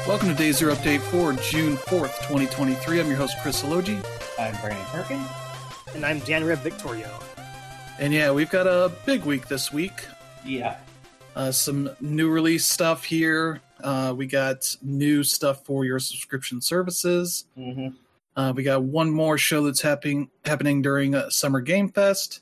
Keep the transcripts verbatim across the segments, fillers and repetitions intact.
Welcome to Day Zero Update for June fourth, twenty twenty-three. I'm your host, Chris Elogi. I'm Brandon Perkins. And I'm Dan Rev Victorio. And yeah, we've got a big week this week. Yeah. Uh, some new release stuff here. Uh, we got new stuff for your subscription services. Mm-hmm. Uh, we got one more show that's happening happening during uh, Summer Game Fest.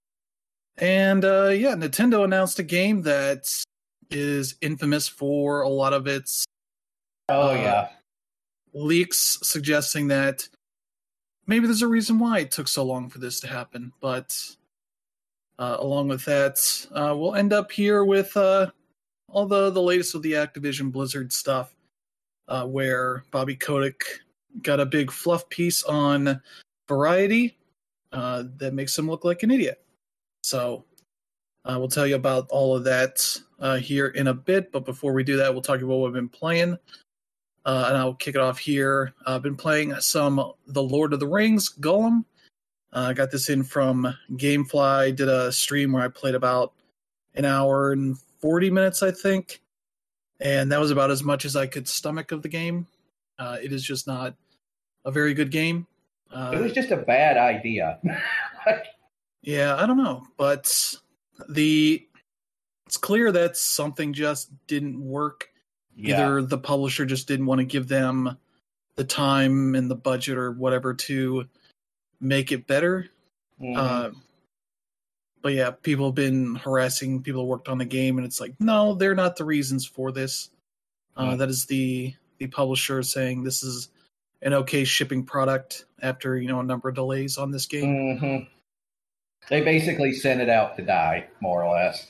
And uh, yeah, Nintendo announced a game that is infamous for a lot of its Oh, uh, yeah. leaks suggesting that maybe there's a reason why it took so long for this to happen. But uh, along with that, uh, we'll end up here with uh, all the, the latest of the Activision Blizzard stuff, uh, where Bobby Kotick got a big fluff piece on Variety uh, that makes him look like an idiot. So uh, we'll tell you about all of that uh, here in a bit. But before we do that, we'll talk about what we've been playing. Uh, and I'll kick it off here. I've uh, been playing some The Lord of the Rings, Gollum. I uh, got this in from Gamefly. Did a stream where I played about an hour and forty minutes, I think. And that was about as much as I could stomach of the game. Uh, it is just not a very good game. Uh, It was just a bad idea. yeah, I don't know. But the it's clear that something just didn't work. Yeah. Either the publisher just didn't want to give them the time and the budget or whatever to make it better. Mhm. Uh, but yeah, people have been harassing people who worked on the game, and it's like, no, they're not the reasons for this. Uh, Mm. That is the the publisher saying this is an okay shipping product after, you know, a number of delays on this game. Mhm. They basically sent it out to die, more or less.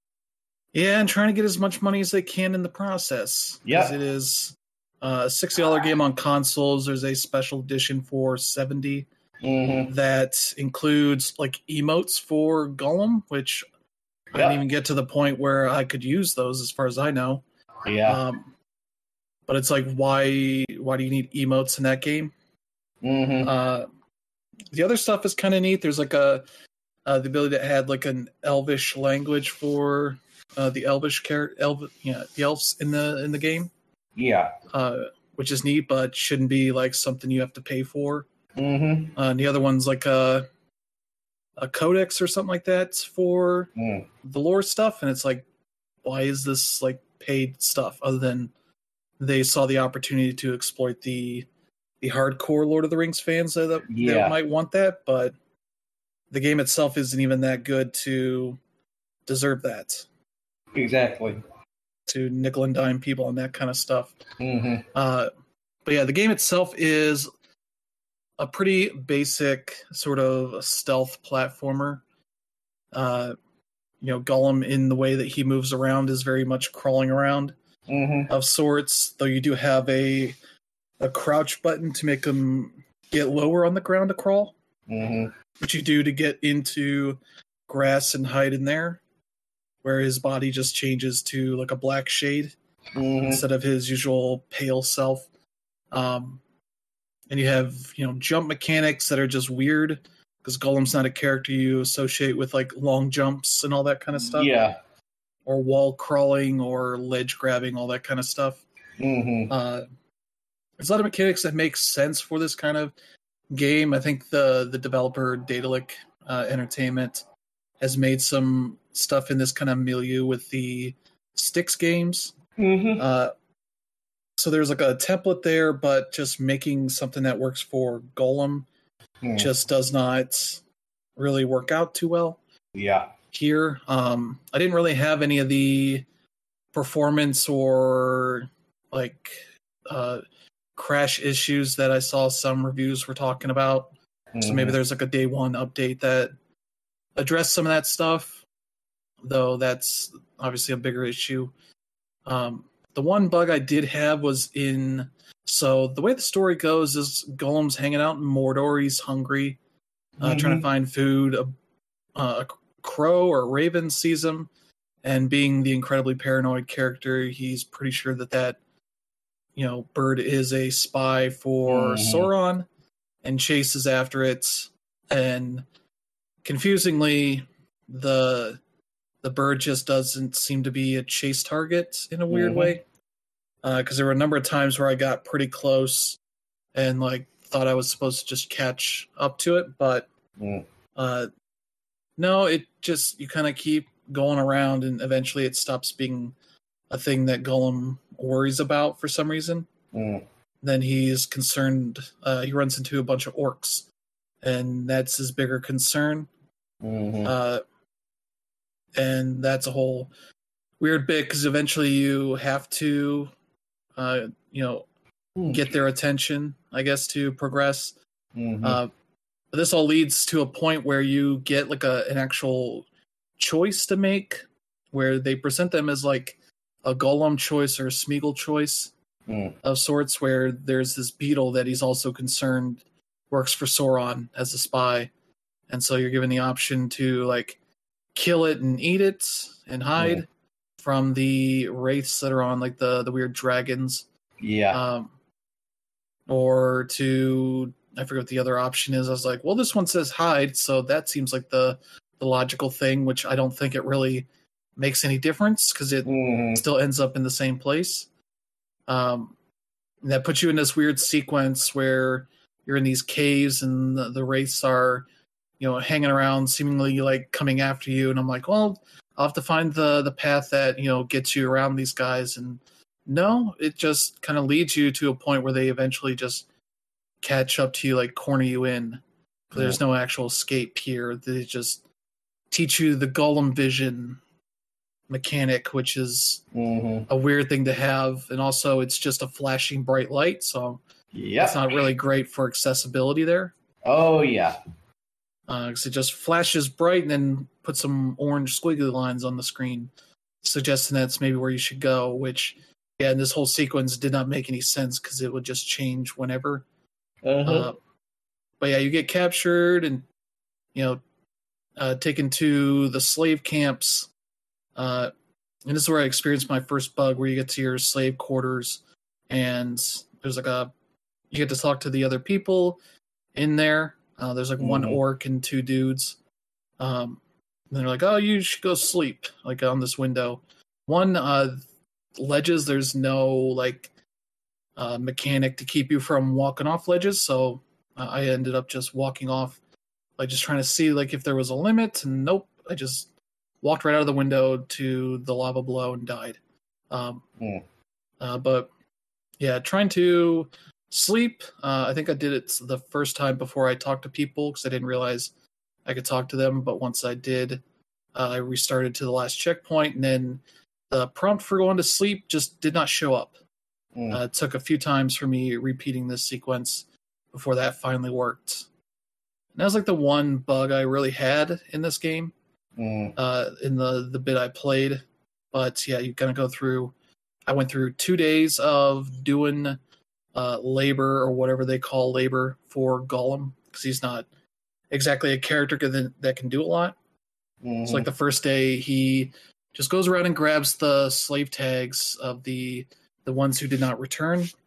Yeah, and trying to get as much money as they can in the process. Yep. Because it is a sixty dollars game on consoles. There's a special edition for seventy dollars Mhm. that includes like emotes for Gollum, which I Yep. didn't even get to the point where I could use those as far as I know. Yeah. Um, but it's like, why why do you need emotes in that game? Mhm. Uh, the other stuff is kind of neat. There's like a uh, the ability to add like an Elvish language for uh, the Elvish character, Elv- yeah, the elves in the in the game, Yeah. uh, which is neat, but shouldn't be like something you have to pay for. Mhm. Uh, and the other one's like a a codex or something like that for Mm. the lore stuff, and it's like, why is this like paid stuff other than they saw the opportunity to exploit the the hardcore Lord of the Rings fans that, that Yeah. might want that, but the game itself isn't even that good to deserve that, Exactly. to nickel and dime people on that kind of stuff. Mhm. Uh, but yeah, the game itself is a pretty basic sort of stealth platformer. Uh, you know, Gollum, in the way that he moves around, is very much crawling around Mhm. of sorts, though you do have a a crouch button to make him get lower on the ground to crawl, Mhm. which you do to get into grass and hide in there, where his body just changes to like a black shade Mhm. instead of his usual pale self. Um, and you have, you know, jump mechanics that are just weird because Gollum's not a character you associate with like long jumps and all that kind of stuff, Yeah. or wall crawling or ledge grabbing, all that kind of stuff. Mhm. Uh, there's a lot of mechanics that make sense for this kind of game. I think the the developer Daedalic uh, Entertainment has made some stuff in this kind of milieu with the Styx games. Mhm. Uh, so there's like a template there, but just making something that works for Gollum Mm. just does not really work out too well Yeah. here. Um, I didn't really have any of the performance or like uh, crash issues that I saw some reviews were talking about. So maybe Mhm. there's like a day one update that addressed some of that stuff, though that's obviously a bigger issue. Um, the one bug I did have was in, so the way the story goes is Gollum's hanging out in Mordor. He's hungry, uh, trying to Mhm. find food. A, a crow or a raven sees him, and being the incredibly paranoid character, he's pretty sure that that, you know, bird is a spy for Mhm. Sauron, and chases after it. And confusingly, the the bird just doesn't seem to be a chase target in a weird Mhm. way. because uh, there were a number of times where I got pretty close and like thought I was supposed to just catch up to it, but Mm. uh, no, it just you kind of keep going around, and eventually it stops being a thing that Gollum worries about for some reason. Mm. Then he's concerned. Uh, he runs into a bunch of orcs, and that's his bigger concern. Mm-hmm. Uh, and that's a whole weird bit because eventually you have to, uh, you know, Mm. get their attention, I guess, to progress. Mm-hmm. Uh, but this all leads to a point where you get like a an actual choice to make, where they present them as like a Gollum choice or a Smeagol choice Mm. of sorts, where there's this beetle that he's also concerned works for Sauron as a spy, and so you're given the option to like kill it and eat it and hide Mm. from the wraiths that are on like the the weird dragons, Yeah. um, or to I forget what the other option is. I was like, well, this one says hide, so that seems like the the logical thing, which I don't think it really makes any difference because it Mm-hmm. still ends up in the same place. Um, and that puts you in this weird sequence where you're in these caves and the, the wraiths are, you know, hanging around, seemingly like coming after you. And I'm like, well, I'll have to find the the path that, you know, gets you around these guys. And no, it just kind of leads you to a point where they eventually just catch up to you, like corner you in. There's no actual escape here. They just teach you the Gollum vision mechanic, which is Mm-hmm. a weird thing to have, and also it's just a flashing bright light, so Yep. it's not really great for accessibility there, Oh yeah. because it just flashes bright and then puts some orange squiggly lines on the screen, suggesting that's maybe where you should go, which, yeah, in this whole sequence did not make any sense because it would just change whenever. Uh-huh. Uh, but yeah, you get captured and, you know, uh, taken to the slave camps. Uh, and this is where I experienced my first bug, where you get to your slave quarters, and there's like a you get to talk to the other people in there. Uh, there's like one Mhm. orc and two dudes. Um, and they're like, "Oh, you should go sleep," like on this window. One uh, ledges, there's no like uh, mechanic to keep you from walking off ledges, so uh, I ended up just walking off, like just trying to see like if there was a limit, and nope, I just walked right out of the window to the lava below and died. Um, Mm. uh, but yeah, trying to sleep. Uh, I think I did it the first time before I talked to people because I didn't realize I could talk to them. But once I did, uh, I restarted to the last checkpoint, and then the prompt for going to sleep just did not show up. Mm. Uh, it took a few times for me repeating this sequence before that finally worked. And that was like the one bug I really had in this game. Mm. Uh, in the the bit I played, but yeah, you kind of go through. I went through two days of doing uh, labor or whatever they call labor for Gollum because he's not exactly a character that, that can do a lot. Mhm. So like the first day, he just goes around and grabs the slave tags of the the ones who did not return. And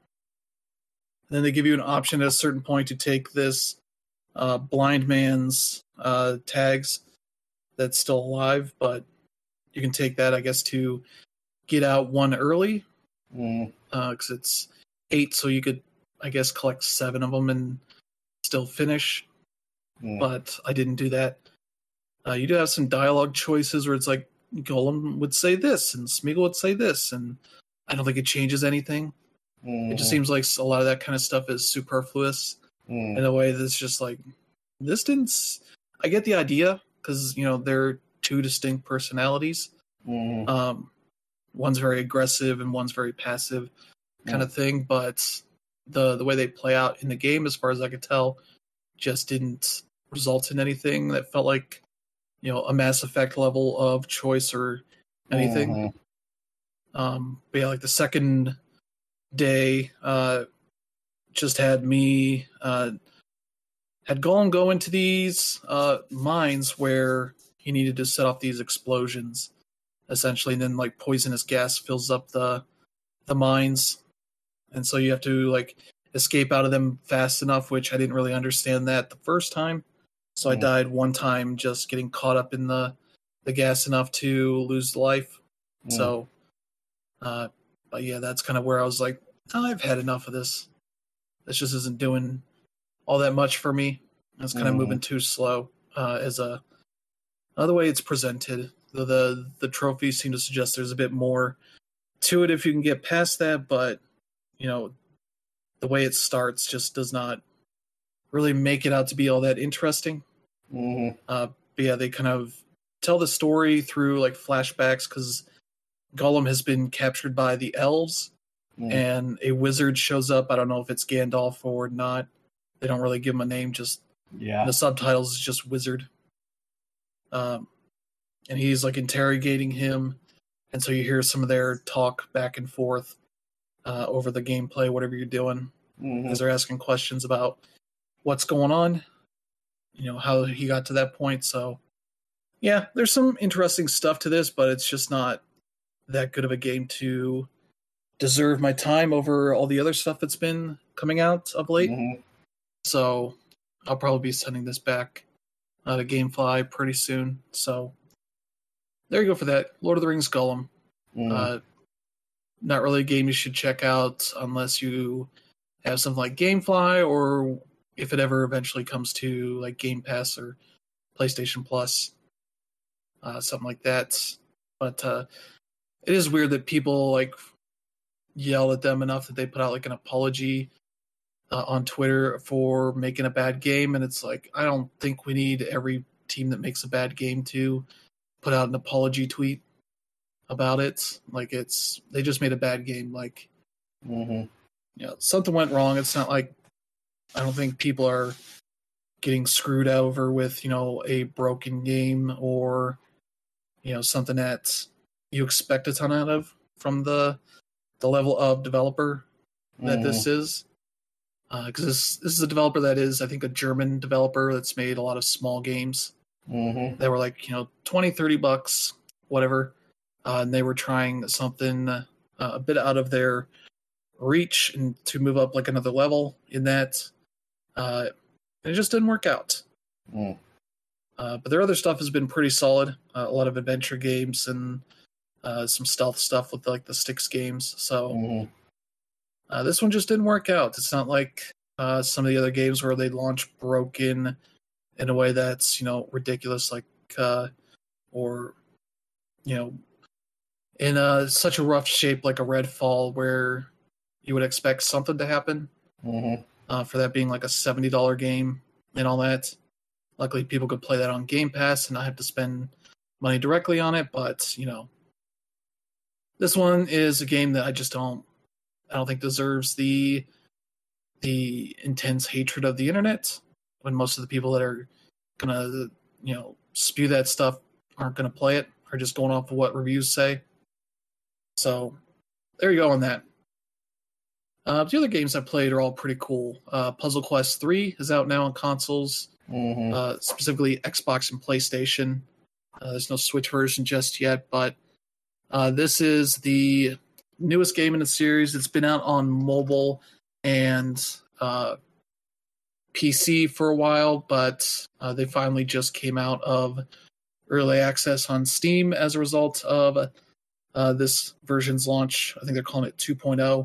then they give you an option at a certain point to take this uh, blind man's uh, tags that's still alive, but you can take that, I guess, to get out one early, Mm. because uh, it's eight, so you could, I guess, collect seven of them and still finish. Mm. But I didn't do that. Uh, you do have some dialogue choices where it's like Gollum would say this and Smeagol would say this, and I don't think it changes anything. Mhm. It just seems like a lot of that kind of stuff is superfluous Mm. in a way that's just like, this didn't. S- I get the idea because, you know, they're two distinct personalities. Mhm. Um, one's very aggressive and one's very passive kind Mm. of thing, but the the way they play out in the game, as far as I could tell, just didn't result in anything that felt like, you know, a Mass Effect level of choice or anything. Mhm. Um, but yeah, like the second day, uh, just had me uh, had Gollum go into these uh, mines where he needed to set off these explosions, essentially, and then like poisonous gas fills up the the mines, and so you have to like escape out of them fast enough. Which I didn't really understand that the first time, so I Mm. died one time just getting caught up in the the gas enough to lose life. Mm. So, uh, but yeah, that's kind of where I was like, oh, I've had enough of this. This just isn't doing all that much for me. It's kind of Mhm. moving too slow uh, as a uh, the way it's presented. The, the the trophies seem to suggest there's a bit more to it if you can get past that, but you know, the way it starts just does not really make it out to be all that interesting. Mhm. Uh, but yeah, they kind of tell the story through like flashbacks because Gollum has been captured by the elves, Mhm. and a wizard shows up. I don't know if it's Gandalf or not. They don't really give him a name. Just Yeah. the subtitles is just wizard. Um, and he's like interrogating him, and so you hear some of their talk back and forth uh, over the gameplay, whatever you're doing, Mhm. as they're asking questions about what's going on, you know, how he got to that point. So, yeah, there's some interesting stuff to this, but it's just not that good of a game to deserve my time over all the other stuff that's been coming out of late. Mhm. So, I'll probably be sending this back uh, to GameFly pretty soon. So, there you go for that. Lord of the Rings Gollum. Mhm. Uh, not really a game you should check out unless you have something like GameFly, or if it ever eventually comes to like Game Pass or PlayStation Plus, uh, something like that. But uh, it is weird that people like yell at them enough that they put out like an apology uh, on Twitter for making a bad game, and it's like I don't think we need every team that makes a bad game to put out an apology tweet about it. Like it's they just made a bad game. Like Mhm. you know something went wrong. It's not like I don't think people are getting screwed over with you know a broken game or you know something that you expect a ton out of from the the level of developer that Mhm. this is. Because uh, this this is a developer that is I think a German developer that's made a lot of small games Mhm. that were like you know twenty, thirty bucks, whatever, uh, and they were trying something uh, a bit out of their reach and to move up like another level in that. Uh, and it just didn't work out. Mhm. Uh, but their other stuff has been pretty solid. Uh, a lot of adventure games and uh, some stealth stuff with like the Styx games. So Mhm. uh, this one just didn't work out. It's not like uh, some of the other games where they launch broken in a way that's you know ridiculous, like uh, or you know in a, such a rough shape like a Redfall, where you would expect something to happen Mhm. uh, for that being like a seventy dollar game and all that. Luckily, people could play that on Game Pass and not have to spend money directly on it. But you know, this one is a game that I just don't, I don't think deserves the the intense hatred of the internet. When most of the people that are gonna, you know, spew that stuff aren't gonna play it, are just going off of what reviews say. So there you go on that. Uh, the other games I played are all pretty cool. Uh, Puzzle Quest three is out now on consoles, Mhm. uh, specifically Xbox and PlayStation. Uh, there's no Switch version just yet, but uh, this is the newest game in the series. It's been out on mobile and uh, P C for a while, but uh, they finally just came out of early access on Steam as a result of uh, this version's launch. I think they're calling it two point oh.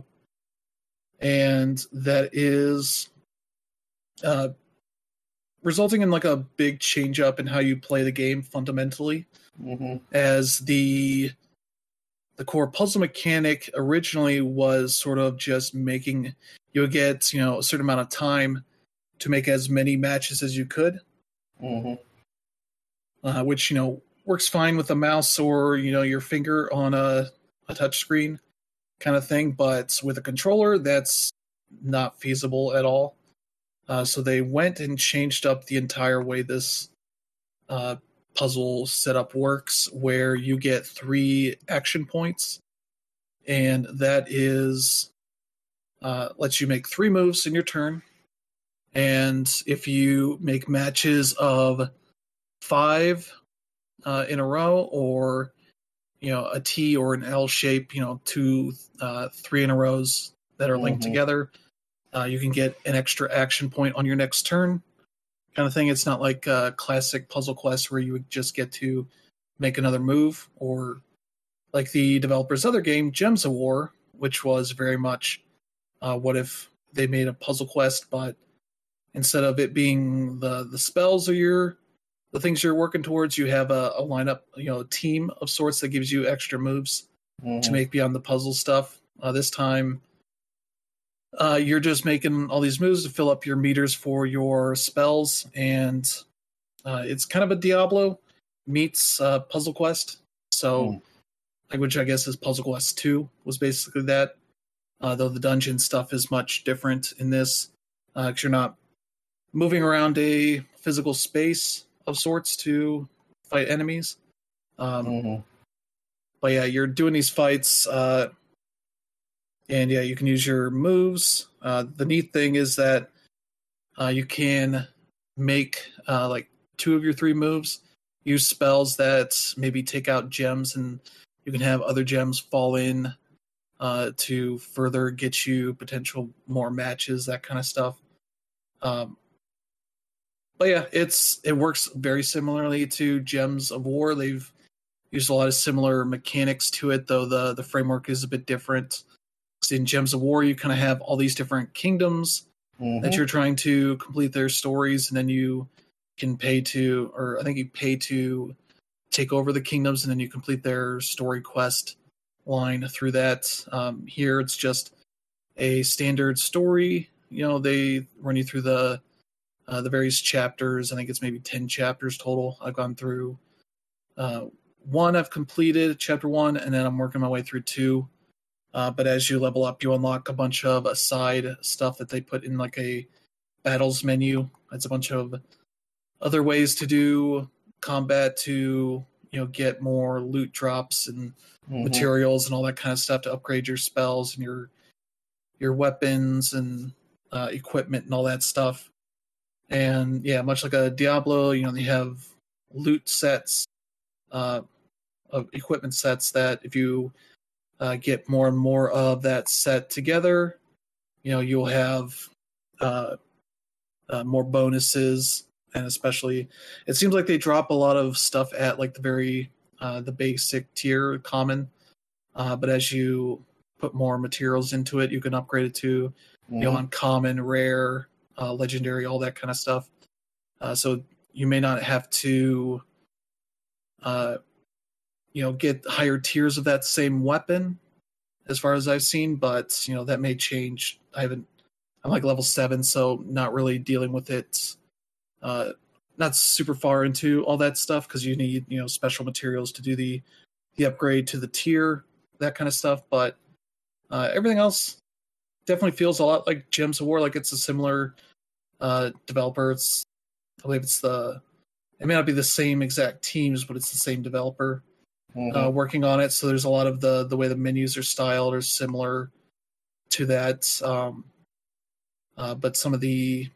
And that is uh, resulting in like a big change up in how you play the game fundamentally, Mhm. as the the core puzzle mechanic originally was sort of just making you would get you know a certain amount of time to make as many matches as you could, Mhm. uh, which you know works fine with a mouse or you know your finger on a, a touch screen kind of thing, but with a controller that's not feasible at all. Uh, so they went and changed up the entire way this uh, puzzle setup works, where you get three action points, and that is uh, lets you make three moves in your turn. And if you make matches of five uh, in a row, or you know a T or an L shape, you know two, uh, three in a rows that are linked Mhm. together, uh, you can get an extra action point on your next turn, kind of thing. It's not like uh, classic Puzzle Quest where you would just get to make another move, or like the developer's other game, Gems of War, which was very much uh, what if they made a puzzle quest, but instead of it being the the spells or your the things you're working towards, you have a, a lineup, you know, a team of sorts that gives you extra moves Mm-hmm. to make beyond the puzzle stuff. Uh, this time, uh, you're just making all these moves to fill up your meters for your spells, and uh, it's kind of a Diablo meets uh, Puzzle Quest. So, Mm. like, which I guess is Puzzle Quest two was basically that. Uh, though the dungeon stuff is much different in this, because you're not moving around a physical space of sorts to fight enemies. Um, Mm-hmm. But yeah, you're doing these fights, uh, and yeah, you can use your moves. Uh, the neat thing is that uh, you can make uh, like two of your three moves, use spells that maybe take out gems, and you can have other gems fall in uh, to further get you potential more matches, that kind of stuff. Um, but yeah, it's it works very similarly to Gems of War. They've used a lot of similar mechanics to it, though the the framework is a bit different. In Gems of War, you kind of have all these different kingdoms Mm-hmm. that you're trying to complete their stories, and then you can pay to, or I think you pay to take over the kingdoms, and then you complete their story quest line through that. Um, here, it's just a standard story. You know, they run you through the uh, the various chapters. I think it's maybe ten chapters total. I've gone through uh, one. I've completed chapter one, and then I'm working my way through two. Uh, but as you level up, you unlock a bunch of aside stuff that they put in like a battles menu. It's a bunch of other ways to do combat to, you know, get more loot drops and Mm-hmm. materials and all that kind of stuff to upgrade your spells and your your weapons and uh, equipment and all that stuff. And yeah, much like a Diablo, you know, they have loot sets, uh, of equipment sets that if you uh, get more and more of that set together, you know, you'll have uh, uh, more bonuses. And especially, it seems like they drop a lot of stuff at like the very uh, the basic tier, common. Uh, but as you put more materials into it, you can upgrade it to, Mm-hmm. you know, uncommon, rare, uh, legendary, all that kind of stuff. Uh, so you may not have to, uh, you know, get higher tiers of that same weapon, as far as I've seen. But you know, that may change. I haven't. I'm like level seven, so not really dealing with it. Uh, not super far into all that stuff because you need, you know, special materials to do the the upgrade to the tier, that kind of stuff. But uh, everything else definitely feels a lot like Gems of War. Like it's a similar uh, developer. It's I believe it's the. It may not be the same exact teams, but it's the same developer Mm-hmm. uh, working on it. So there's a lot of the the way the menus are styled are similar to that. Um, uh, but some of the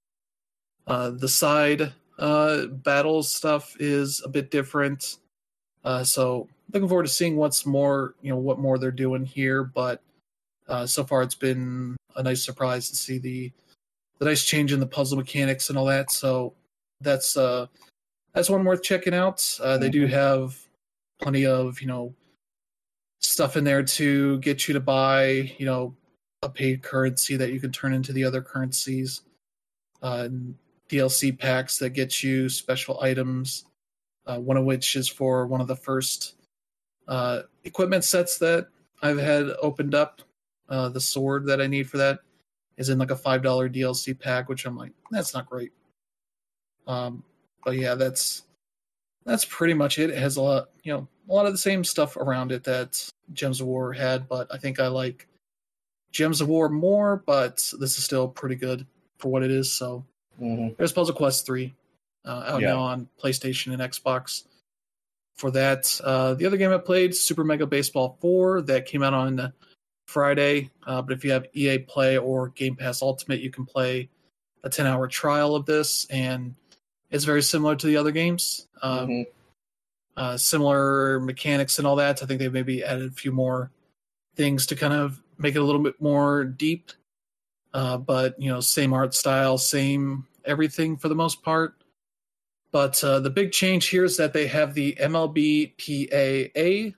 uh, the side uh, battles stuff is a bit different. Uh, so looking forward to seeing what's more, you know, what more they're doing here. But uh, so far, it's been a nice surprise to see the the nice change in the puzzle mechanics and all that. So that's uh, that's one worth checking out. Uh, they do Mhm. have plenty of, you know, stuff in there to get you to buy, you know, a paid currency that you can turn into the other currencies. Uh, and D L C packs that get you special items. Uh, one of which is for one of the first uh, equipment sets that I've had opened up. Uh, the sword that I need for that is in like a five dollar D L C pack, which I'm like, that's not great. Um, but yeah, that's that's pretty much it. It has a lot, you know, a lot of the same stuff around it that Gems of War had, but I think I like Gems of War more. But this is still pretty good for what it is. So Mm-hmm. there's Puzzle Quest three uh, out Yeah. now on PlayStation and Xbox. For that, uh, the other game I played, Super Mega Baseball four, that came out on Friday. Uh, but if you have E A Play or Game Pass Ultimate, you can play a ten hour trial of this, and it's very similar to the other games. Um, Mm-hmm. uh, similar mechanics and all that. I think they've maybe added a few more things to kind of make it a little bit more deep. Uh, but, you know, same art style, same everything for the most part. But uh, the big change here is that they have the M L B P A A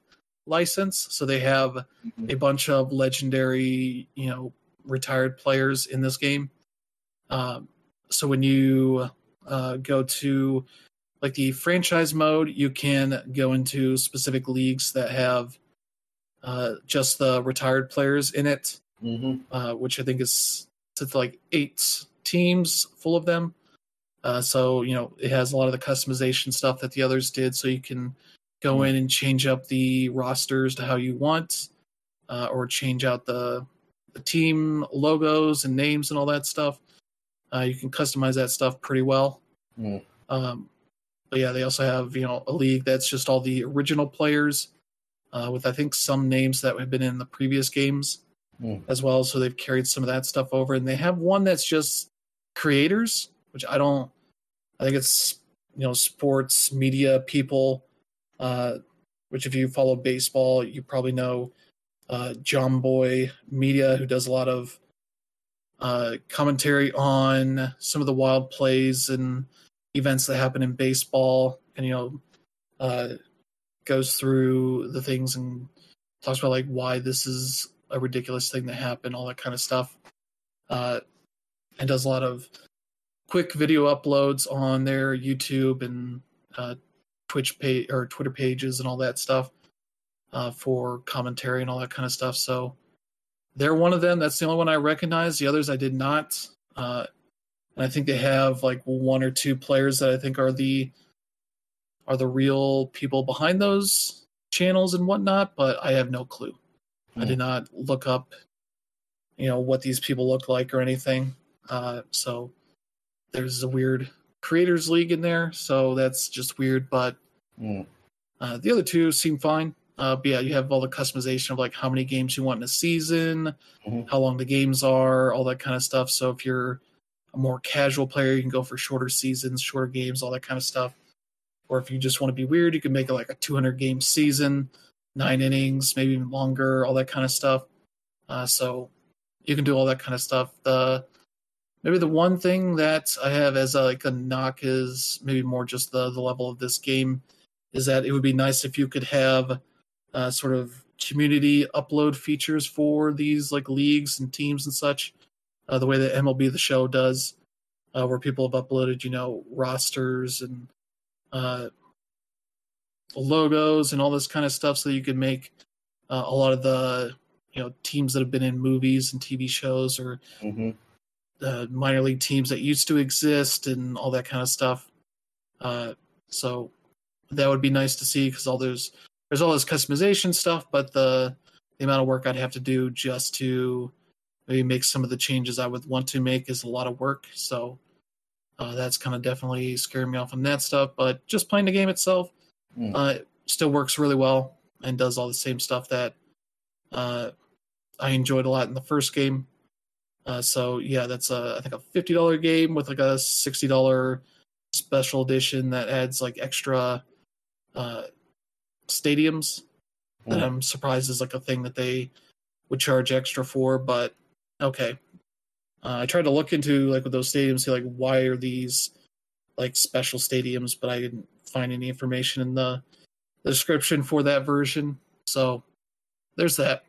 license. So they have Mhm. a bunch of legendary, you know, retired players in this game. Um, so when you uh, go to like the franchise mode, you can go into specific leagues that have uh, just the retired players in it, Mhm. uh, which I think is to like eight teams full of them. Uh, so, you know, it has a lot of the customization stuff that the others did. So you can go Mm. in and change up the rosters to how you want, uh, or change out the, the team logos and names and all that stuff. Uh, you can customize that stuff pretty well. Mm. Um, but yeah, they also have, you know, a league that's just all the original players, uh, with I think some names that have been in the previous games Mm. as well. So they've carried some of that stuff over, and they have one that's just creators, which I don't. I think it's, you know, sports media people, uh, which if you follow baseball, you probably know uh, John Boy Media, who does a lot of uh, commentary on some of the wild plays and events that happen in baseball, and you know, uh, goes through the things and talks about like why this is a ridiculous thing that happened, all that kind of stuff, uh, and does a lot of quick video uploads on their YouTube and uh, Twitch page or Twitter pages and all that stuff, uh, for commentary and all that kind of stuff. So they're one of them. That's the only one I recognize. The others I did not. Uh, and I think they have like one or two players that I think are the are the real people behind those channels and whatnot. But I have no clue. I did not look up, you know, what these people look like or anything. Uh, so there's a weird creators league in there, so that's just weird. But Mm. uh, the other two seem fine. Uh, but yeah, you have all the customization of like how many games you want in a season, Mhm. how long the games are, all that kind of stuff. So if you're a more casual player, you can go for shorter seasons, shorter games, all that kind of stuff. Or if you just want to be weird, you can make it like a two hundred game season, nine innings, maybe even longer, all that kind of stuff. Uh, so you can do all that kind of stuff. The maybe the one thing that I have as a, like a knock is maybe more just the the level of this game, is that it would be nice if you could have uh, sort of community upload features for these like leagues and teams and such, uh, the way that M L B The Show does, uh, where people have uploaded, you know, rosters and uh, logos and all this kind of stuff, so that you can make uh, a lot of the, you know, teams that have been in movies and T V shows, or Mhm. uh, minor league teams that used to exist and all that kind of stuff. Uh, so that would be nice to see, because all those there's all this customization stuff, but the the amount of work I'd have to do just to maybe make some of the changes I would want to make is a lot of work. So uh, that's kind of definitely scaring me off on that stuff. But just playing the game itself, Mm. uh, still works really well and does all the same stuff that uh, I enjoyed a lot in the first game. Uh, so yeah, that's a I think a fifty dollar game with like a sixty dollar special edition that adds like extra uh, stadiums. That Mm. I'm surprised is like a thing that they would charge extra for, but okay. Uh, I tried to look into like with those stadiums, see like why are these like special stadiums, but I didn't find any information in the, the description for that version. So there's that.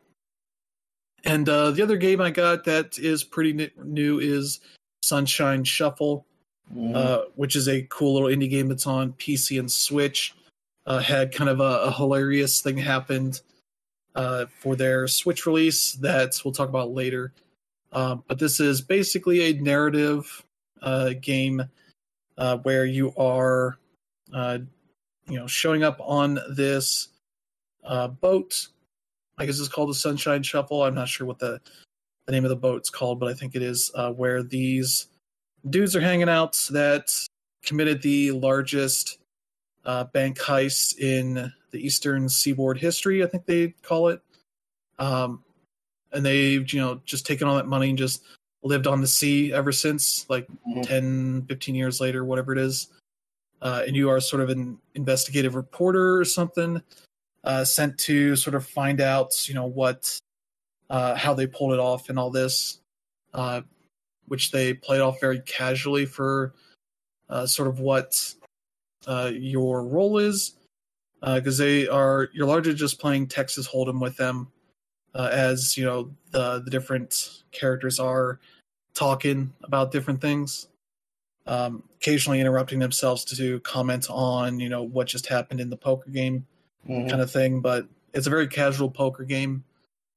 And uh, the other game I got that is pretty new is Sunshine Shuffle, Mhm. uh, which is a cool little indie game that's on P C and Switch. Uh, had kind of a, a hilarious thing happened uh, for their Switch release that we'll talk about later. Um, but this is basically a narrative uh, game uh, where you are, uh, you know, showing up on this uh, boat. I guess it's called the Sunshine Shuffle. I'm not sure what the, the name of the boat's called, but I think it is, uh, where these dudes are hanging out that committed the largest uh, bank heist in the Eastern Seaboard history, I think they call it. Um, and they've, you know, just taken all that money and just lived on the sea ever since, like Mhm. ten, fifteen years later, whatever it is. Uh, and you are sort of an investigative reporter or something, uh, sent to sort of find out, you know, what, uh, how they pulled it off and all this, uh, which they played off very casually for uh, sort of what uh, your role is. because uh, they are you're largely just playing Texas Hold'em with them, uh, as you know the the different characters are talking about different things, um, occasionally interrupting themselves to comment on you know what just happened in the poker game, mm-hmm. kind of thing. But it's a very casual poker game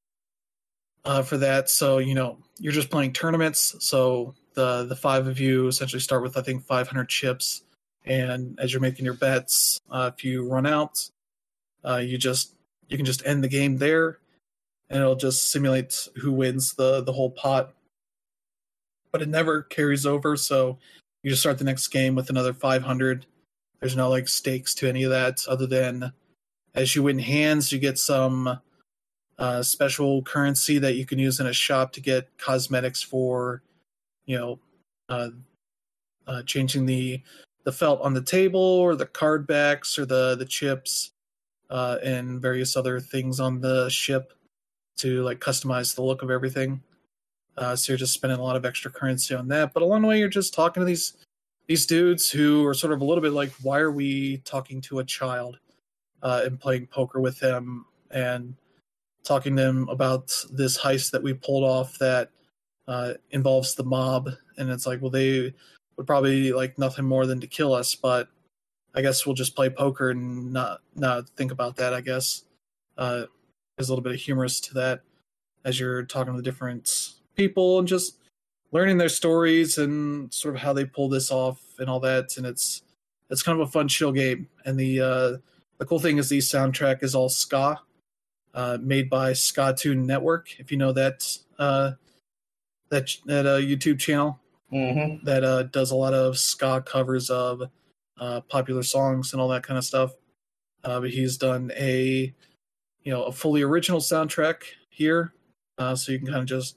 uh, for that. So you know you're just playing tournaments. So the the five of you essentially start with I think five hundred chips. And as you're making your bets, uh, if you run out, uh, you just you can just end the game there, and it'll just simulate who wins the, the whole pot. But it never carries over, so you just start the next game with another five hundred. There's no like stakes to any of that, other than as you win hands, you get some uh, special currency that you can use in a shop to get cosmetics for, you know, uh, uh, changing the the felt on the table or the card backs or the, the chips uh, and various other things on the ship to like customize the look of everything. Uh, so you're just spending a lot of extra currency on that. But along the way, you're just talking to these these dudes who are sort of a little bit like, why are we talking to a child uh, and playing poker with them and talking to them about this heist that we pulled off that uh, involves the mob. And it's like, well, they would probably like nothing more than to kill us, but I guess we'll just play poker and not not think about that, I guess. Uh, there's a little bit of humorous to that as you're talking to the different people and just learning their stories and sort of how they pull this off and all that. And it's it's kind of a fun, chill game. And the uh, the cool thing is the soundtrack is all ska, uh, made by Ska Tune Network, if you know that uh, that, that uh, YouTube channel. Mm-hmm. That uh, does a lot of ska covers of uh, popular songs and all that kind of stuff. Uh, but he's done a, you know, a fully original soundtrack here, uh, so you can kind of just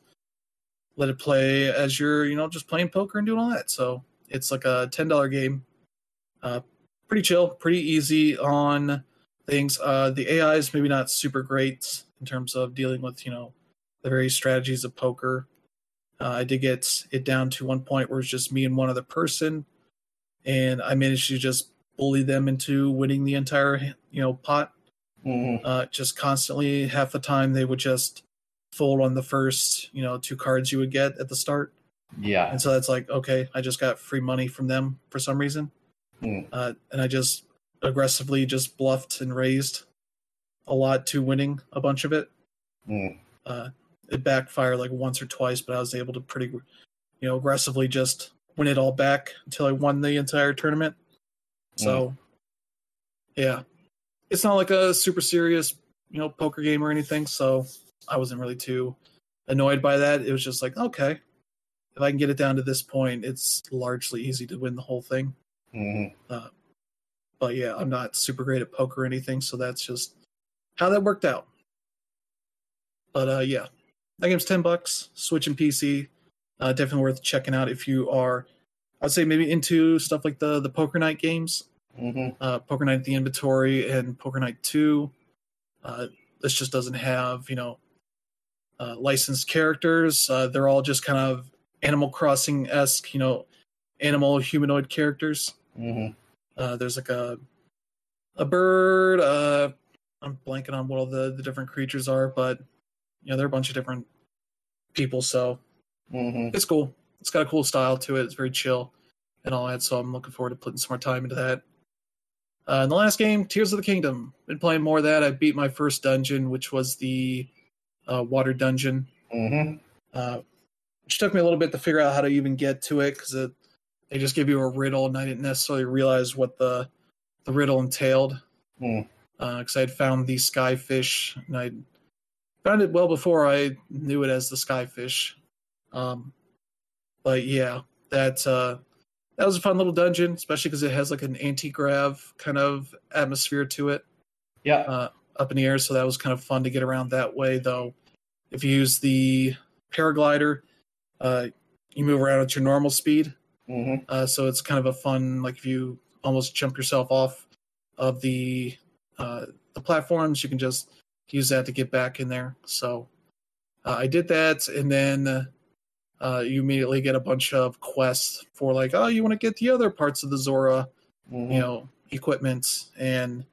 let it play as you're, you know, just playing poker and doing all that. So it's like a ten dollars game, uh, pretty chill, pretty easy on things. Uh, the A I is maybe not super great in terms of dealing with, you know, the various strategies of poker. Uh, I did get it down to one point where it's just me and one other person, and I managed to just bully them into winning the entire, you know, pot. Mm-hmm. Uh, just constantly, half the time they would just fold on the first, you know, two cards you would get at the start. Yeah. And so that's like, okay, I just got free money from them for some reason. Mm. Uh, and I just aggressively just bluffed and raised a lot to winning a bunch of it. Mm. Uh, It backfired like once or twice, but I was able to pretty, you know, aggressively just win it all back until I won the entire tournament. So, mm. yeah, it's not like a super serious, you know, poker game or anything. So I wasn't really too annoyed by that. It was just like, okay, if I can get it down to this point, it's largely easy to win the whole thing. Mm-hmm. Uh, but yeah, I'm not super great at poker or anything, so that's just how that worked out. But uh, yeah. That game's ten bucks, Switch and P C. Uh, definitely worth checking out if you are, I'd say maybe into stuff like the, the Poker Night games. Mm-hmm. Uh, Poker Night: The Inventory and Poker Night two. Uh, this just doesn't have, you know, uh, licensed characters. Uh, they're all just kind of Animal Crossing-esque, you know, animal humanoid characters. Mm-hmm. Uh, there's like a a bird. Uh, I'm blanking on what all the, the different creatures are, but you know, they're a bunch of different people, so mm-hmm. it's cool. It's got a cool style to it. It's very chill and all that, so I'm looking forward to putting some more time into that. Uh, and the last game, Tears of the Kingdom. Been playing more of that. I beat my first dungeon, which was the uh, water dungeon, mm-hmm. uh, which took me a little bit to figure out how to even get to it, because they just give you a riddle, and I didn't necessarily realize what the, the riddle entailed, because mm. uh, I had found the skyfish, and I found it well before I knew it as the skyfish. Um, but yeah, that uh, that was a fun little dungeon, especially because it has like an anti-grav kind of atmosphere to it. Yeah. Uh, up in the air, so that was kind of fun to get around that way, though. If you use the paraglider, uh, you move around at your normal speed. Mm-hmm. Uh, so it's kind of a fun, like if you almost jump yourself off of the uh, the platforms, you can just use that to get back in there. So uh, I did that, and then uh, you immediately get a bunch of quests for like, oh, you want to get the other parts of the Zora, mm-hmm. you know, equipment, and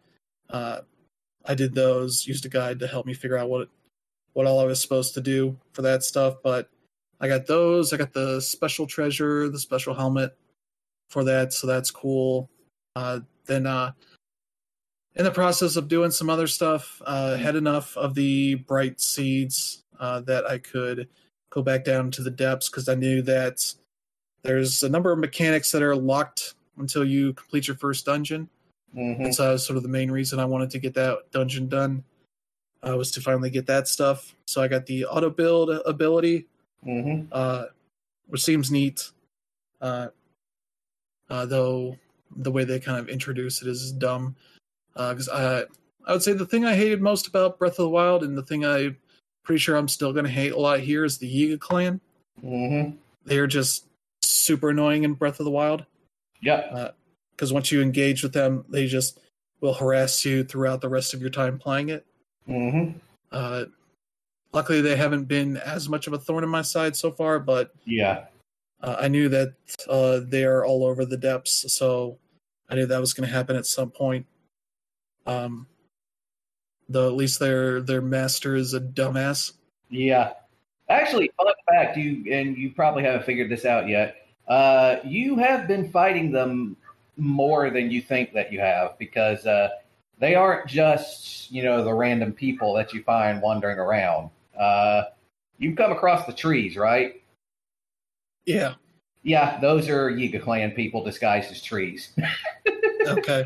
Uh, I did those, used a guide to help me figure out what what all I was supposed to do for that stuff. But I got those. I got the special treasure, the special helmet for that, so that's cool. Uh, then uh, in the process of doing some other stuff, uh, had enough of the bright seeds uh, that I could go back down to the depths because I knew that there's a number of mechanics that are locked until you complete your first dungeon. Mm-hmm. And so that was sort of the main reason I wanted to get that dungeon done, uh, was to finally get that stuff. So I got the auto build ability, Mm-hmm. uh, which seems neat. Uh, uh, though the way they kind of introduce it is dumb. Because I, I would say the thing I hated most about Breath of the Wild, and the thing I'm pretty sure I'm still going to hate a lot here, is the Yiga clan. Mm-hmm. They're just super annoying in Breath of the Wild. Yep. Because uh, once you engage with them, they just will harass you throughout the rest of your time playing it. Mm-hmm. Uh, luckily, they haven't been as much of a thorn in my side so far, but Yeah. uh, I knew that uh, they are all over the depths, so I knew that was going to happen at some point. Um, though at least their their master is a dumbass. Yeah. Actually, fun fact, you and you probably haven't figured this out yet. Uh, you have been fighting them more than you think that you have, because uh, they aren't just, you know, the random people that you find wandering around. Uh, you've come across the trees, right? Yeah. Yeah, those are Yiga clan people disguised as trees. Okay.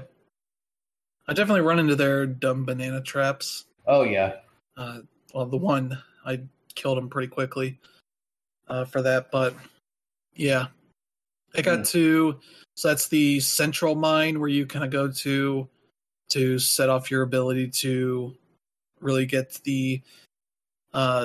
I definitely run into their dumb banana traps. Oh, yeah. Uh, well, the one, I killed him pretty quickly uh, for that, but yeah. I got Mm. to, so that's the central mine where you kind of go to to set off your ability to really get the, uh,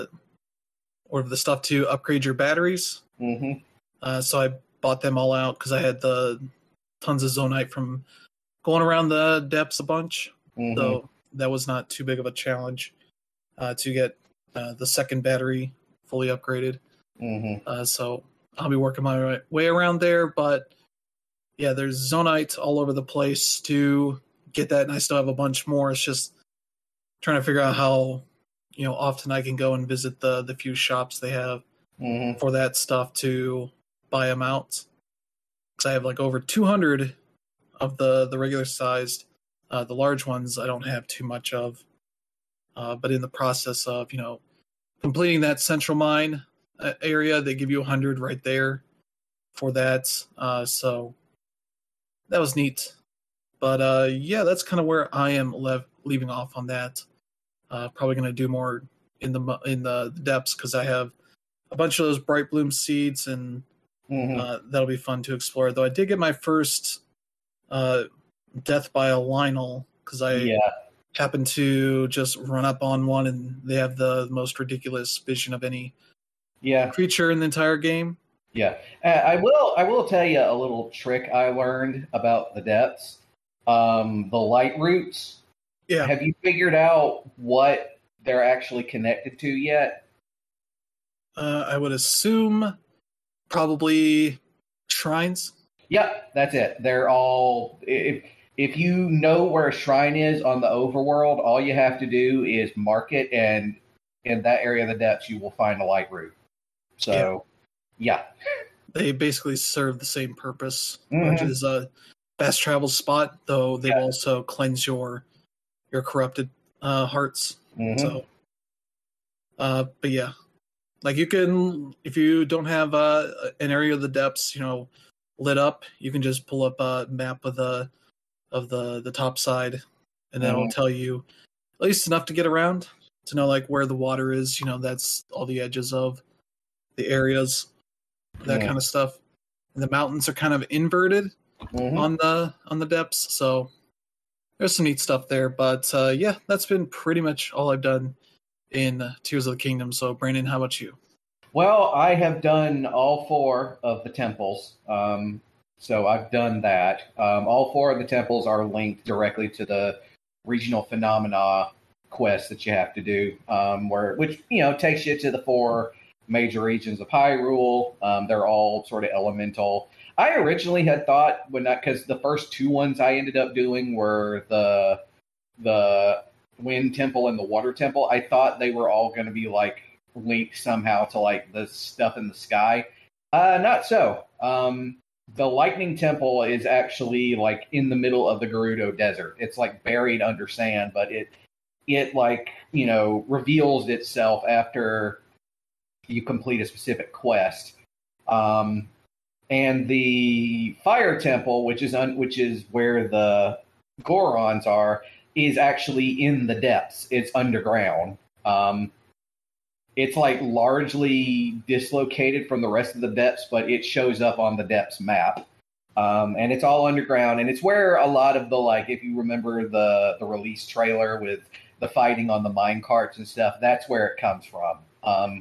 or the stuff to upgrade your batteries. Mm-hmm. Uh, so I bought them all out because I had the tons of Zonite from going around the depths a bunch. Mm-hmm. So that was not too big of a challenge uh, to get uh, the second battery fully upgraded. Mm-hmm. Uh, so I'll be working my way around there. But yeah, there's Zonite all over the place to get that, and I still have a bunch more. It's just trying to figure out how, you know, often I can go and visit the the few shops they have Mm-hmm. for that stuff to buy them out. Because I have like over two hundred of the the regular sized. Uh, the large ones I don't have too much of. Uh, but in the process of, you know, completing that central mine uh, area, they give you one hundred right there for that. Uh, so that was neat. But uh, yeah, that's kind of where I am lev- leaving off on that. Uh, probably going to do more in the mu- in the depths because I have a bunch of those bright bloom seeds, and Mm-hmm. uh, that'll be fun to explore. Though I did get my first uh, death by a Lionel because I Yeah. happened to just run up on one, and they have the most ridiculous vision of any Yeah. creature in the entire game. Yeah, uh, I will. I will tell you a little trick I learned about the depths. Um, the light roots. Yeah. Have you figured out what they're actually connected to yet? Uh, I would assume probably shrines. Yep, that's it. They're all. If if you know where a shrine is on the overworld, all you have to do is mark it, and in that area of the depths, you will find a light root. So, yeah. They basically serve the same purpose, Mhm. which is a fast travel spot, though they Yeah. will also cleanse your your corrupted uh, hearts. Mhm. So, uh, but yeah, like you can, if you don't have uh, an area of the depths, you know, lit up, you can just pull up a map of the of the the top side, and that'll Mhm. tell you at least enough to get around to know like where the water is. You know, that's all the edges of the areas, that Yeah. kind of stuff. And the mountains are kind of inverted Mhm. on the on the depths, so there's some neat stuff there. But uh, yeah, that's been pretty much all I've done in uh, Tears of the Kingdom. So Brandon, how about you? Well, I have done all four of the temples. Um, so I've done that. Um, all four of the temples are linked directly to the regional phenomena quest that you have to do, um, where which you know takes you to the four major regions of Hyrule. Um, they're all sort of elemental. I originally had thought when that because the first two ones I ended up doing were the the Wind Temple and the Water Temple. I thought they were all going to be like linked somehow to like the stuff in the sky. Uh, not so. Um, the Lightning Temple is actually like in the middle of the Gerudo Desert. It's like buried under sand, but it it like, you know, reveals itself after you complete a specific quest. Um, and the Fire Temple, which is un- which is where the Gorons are, is actually in the depths. It's underground. Um, it's like largely dislocated from the rest of the depths, but it shows up on the depths map. Um, and it's all underground, and it's where a lot of the, like, if you remember the, the release trailer with the fighting on the mine carts and stuff, that's where it comes from. Um,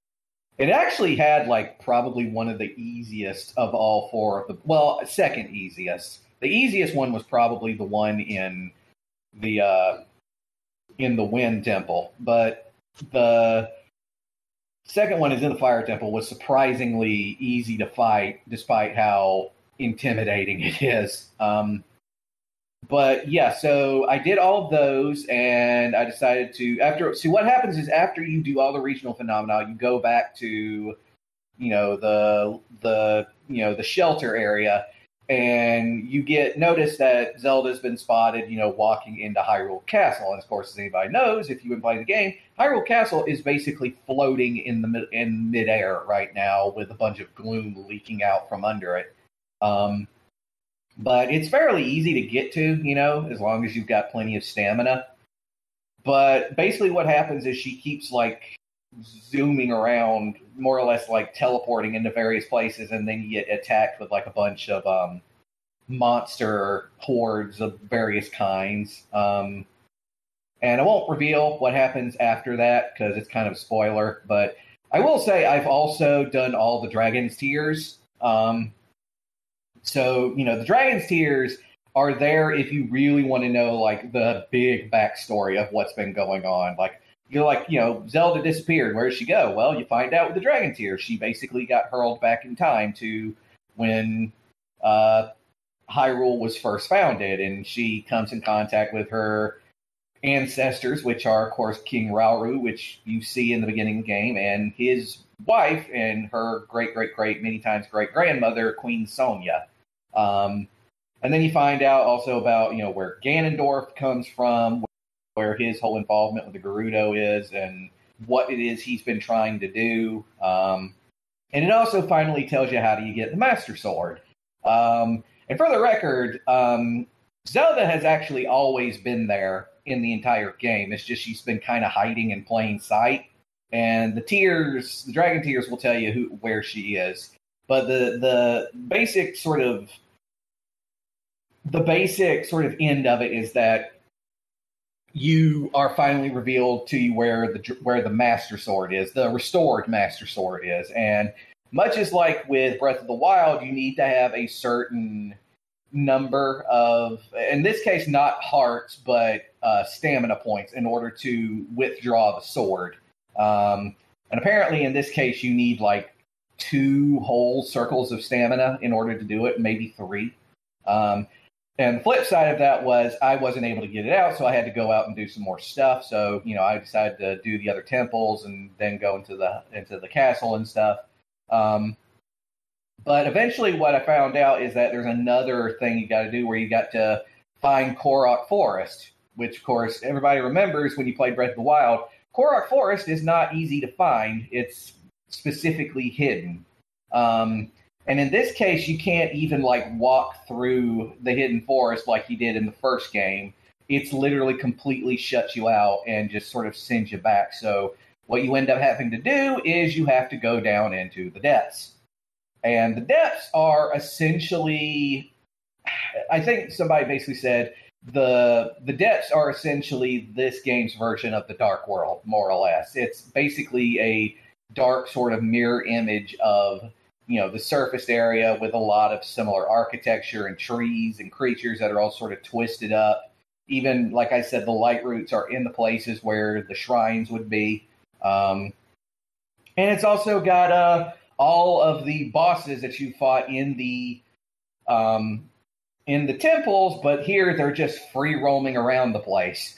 it actually had, like, probably one of the easiest of all four of the, well, second easiest. The easiest one was probably the one in the, uh, in the Wind Temple, but the second one is in the Fire Temple was surprisingly easy to fight, despite how intimidating it is. Um, but yeah, so I did all of those, and I decided to after. See, what happens is after you do all the regional phenomena, you go back to, you know, the the you know the shelter area, and you get notice that Zelda's been spotted, you know, walking into Hyrule Castle. And of course, as anybody knows, if you've been playing the game, Hyrule Castle is basically floating in the in midair right now with a bunch of gloom leaking out from under it. Um, but it's fairly easy to get to, you know, as long as you've got plenty of stamina. But basically what happens is she keeps, like, zooming around, more or less, like, teleporting into various places, and then you get attacked with, like, a bunch of um, monster hordes of various kinds. Um, and I won't reveal what happens after that, because it's kind of a spoiler, but I will say I've also done all the Dragon's Tears. Um, so, you know, the Dragon's Tears are there if you really want to know, like, the big backstory of what's been going on. Like, you're like, you know, Zelda disappeared. Where did she go? Well, you find out with the Dragon Tears. She basically got hurled back in time to when uh, Hyrule was first founded, and she comes in contact with her ancestors, which are, of course, King Rauru, which you see in the beginning of the game, and his wife and her great-great-great, many times great-grandmother, Queen Sonia. Um, and then you find out also about, you know, where Ganondorf comes from, where his whole involvement with the Gerudo is, and what it is he's been trying to do. Um, and it also finally tells you how do you get the Master Sword. Um, and for the record, um, Zelda has actually always been there in the entire game. It's just she's been kind of hiding in plain sight. And the tears, the Dragon Tears will tell you who, where she is. But the the basic sort of the basic sort of end of it is that you are finally revealed to you where the where the Master Sword is, the restored Master Sword is. And much as like with Breath of the Wild, you need to have a certain number of, in this case, not hearts, but uh, stamina points in order to withdraw the sword. Um, and apparently in this case, you need like two whole circles of stamina in order to do it, maybe three. Um, and the flip side of that was I wasn't able to get it out, so I had to go out and do some more stuff. So, you know, I decided to do the other temples and then go into the into the castle and stuff. Um, but eventually what I found out is that there's another thing you got to do where you got to find Korok Forest, which, of course, everybody remembers when you played Breath of the Wild. Korok Forest is not easy to find. It's specifically hidden. Um, and in this case, you can't even, like, walk through the hidden forest like you did in the first game. It's literally completely shuts you out and just sort of sends you back. So what you end up having to do is you have to go down into the depths. And the depths are essentially, I think somebody basically said, the the depths are essentially this game's version of the Dark World, more or less. It's basically a dark sort of mirror image of, you know, the surfaced area with a lot of similar architecture and trees and creatures that are all sort of twisted up. Even, like I said, the light roots are in the places where the shrines would be. Um, and it's also got uh, all of the bosses that you fought in the um, in the temples, but here they're just free roaming around the place.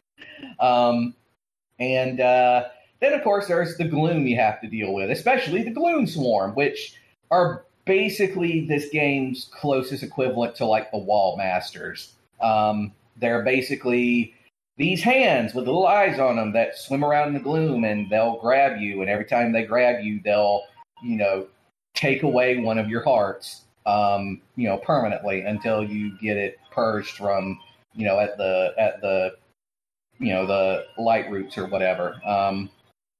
um, and uh, then, of course, there's the gloom you have to deal with, especially the gloom swarm, which are basically this game's closest equivalent to like the wall masters. Um, they're basically these hands with little eyes on them that swim around in the gloom, and they'll grab you. And every time they grab you, they'll, you know, take away one of your hearts, um, you know, permanently until you get it purged from, you know, at the at the, you know, the light roots or whatever. Um,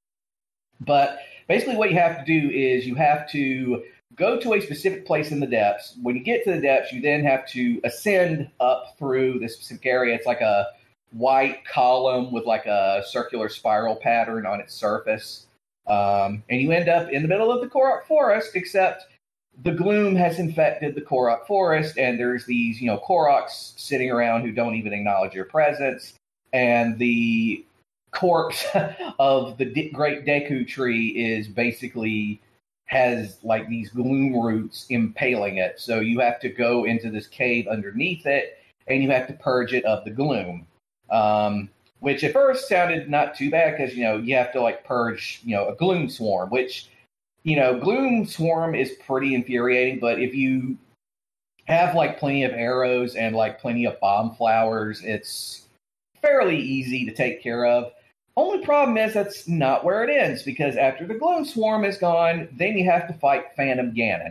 but basically, what you have to do is you have to go to a specific place in the depths. When you get to the depths, you then have to ascend up through this specific area. It's like a white column with like a circular spiral pattern on its surface. Um, and you end up in the middle of the Korok Forest, except the gloom has infected the Korok Forest, and there's these, you know, Koroks sitting around who don't even acknowledge your presence. And the corpse of the D- Great Deku Tree is basically has like these gloom roots impaling it. So you have to go into this cave underneath it, and you have to purge it of the gloom. Um, which at first sounded not too bad because, you know, you have to like purge, you know, a gloom swarm, which, you know, gloom swarm is pretty infuriating. But if you have like plenty of arrows and like plenty of bomb flowers, it's fairly easy to take care of. Only problem is that's not where it ends, because after the gloom swarm is gone, then you have to fight Phantom Ganon.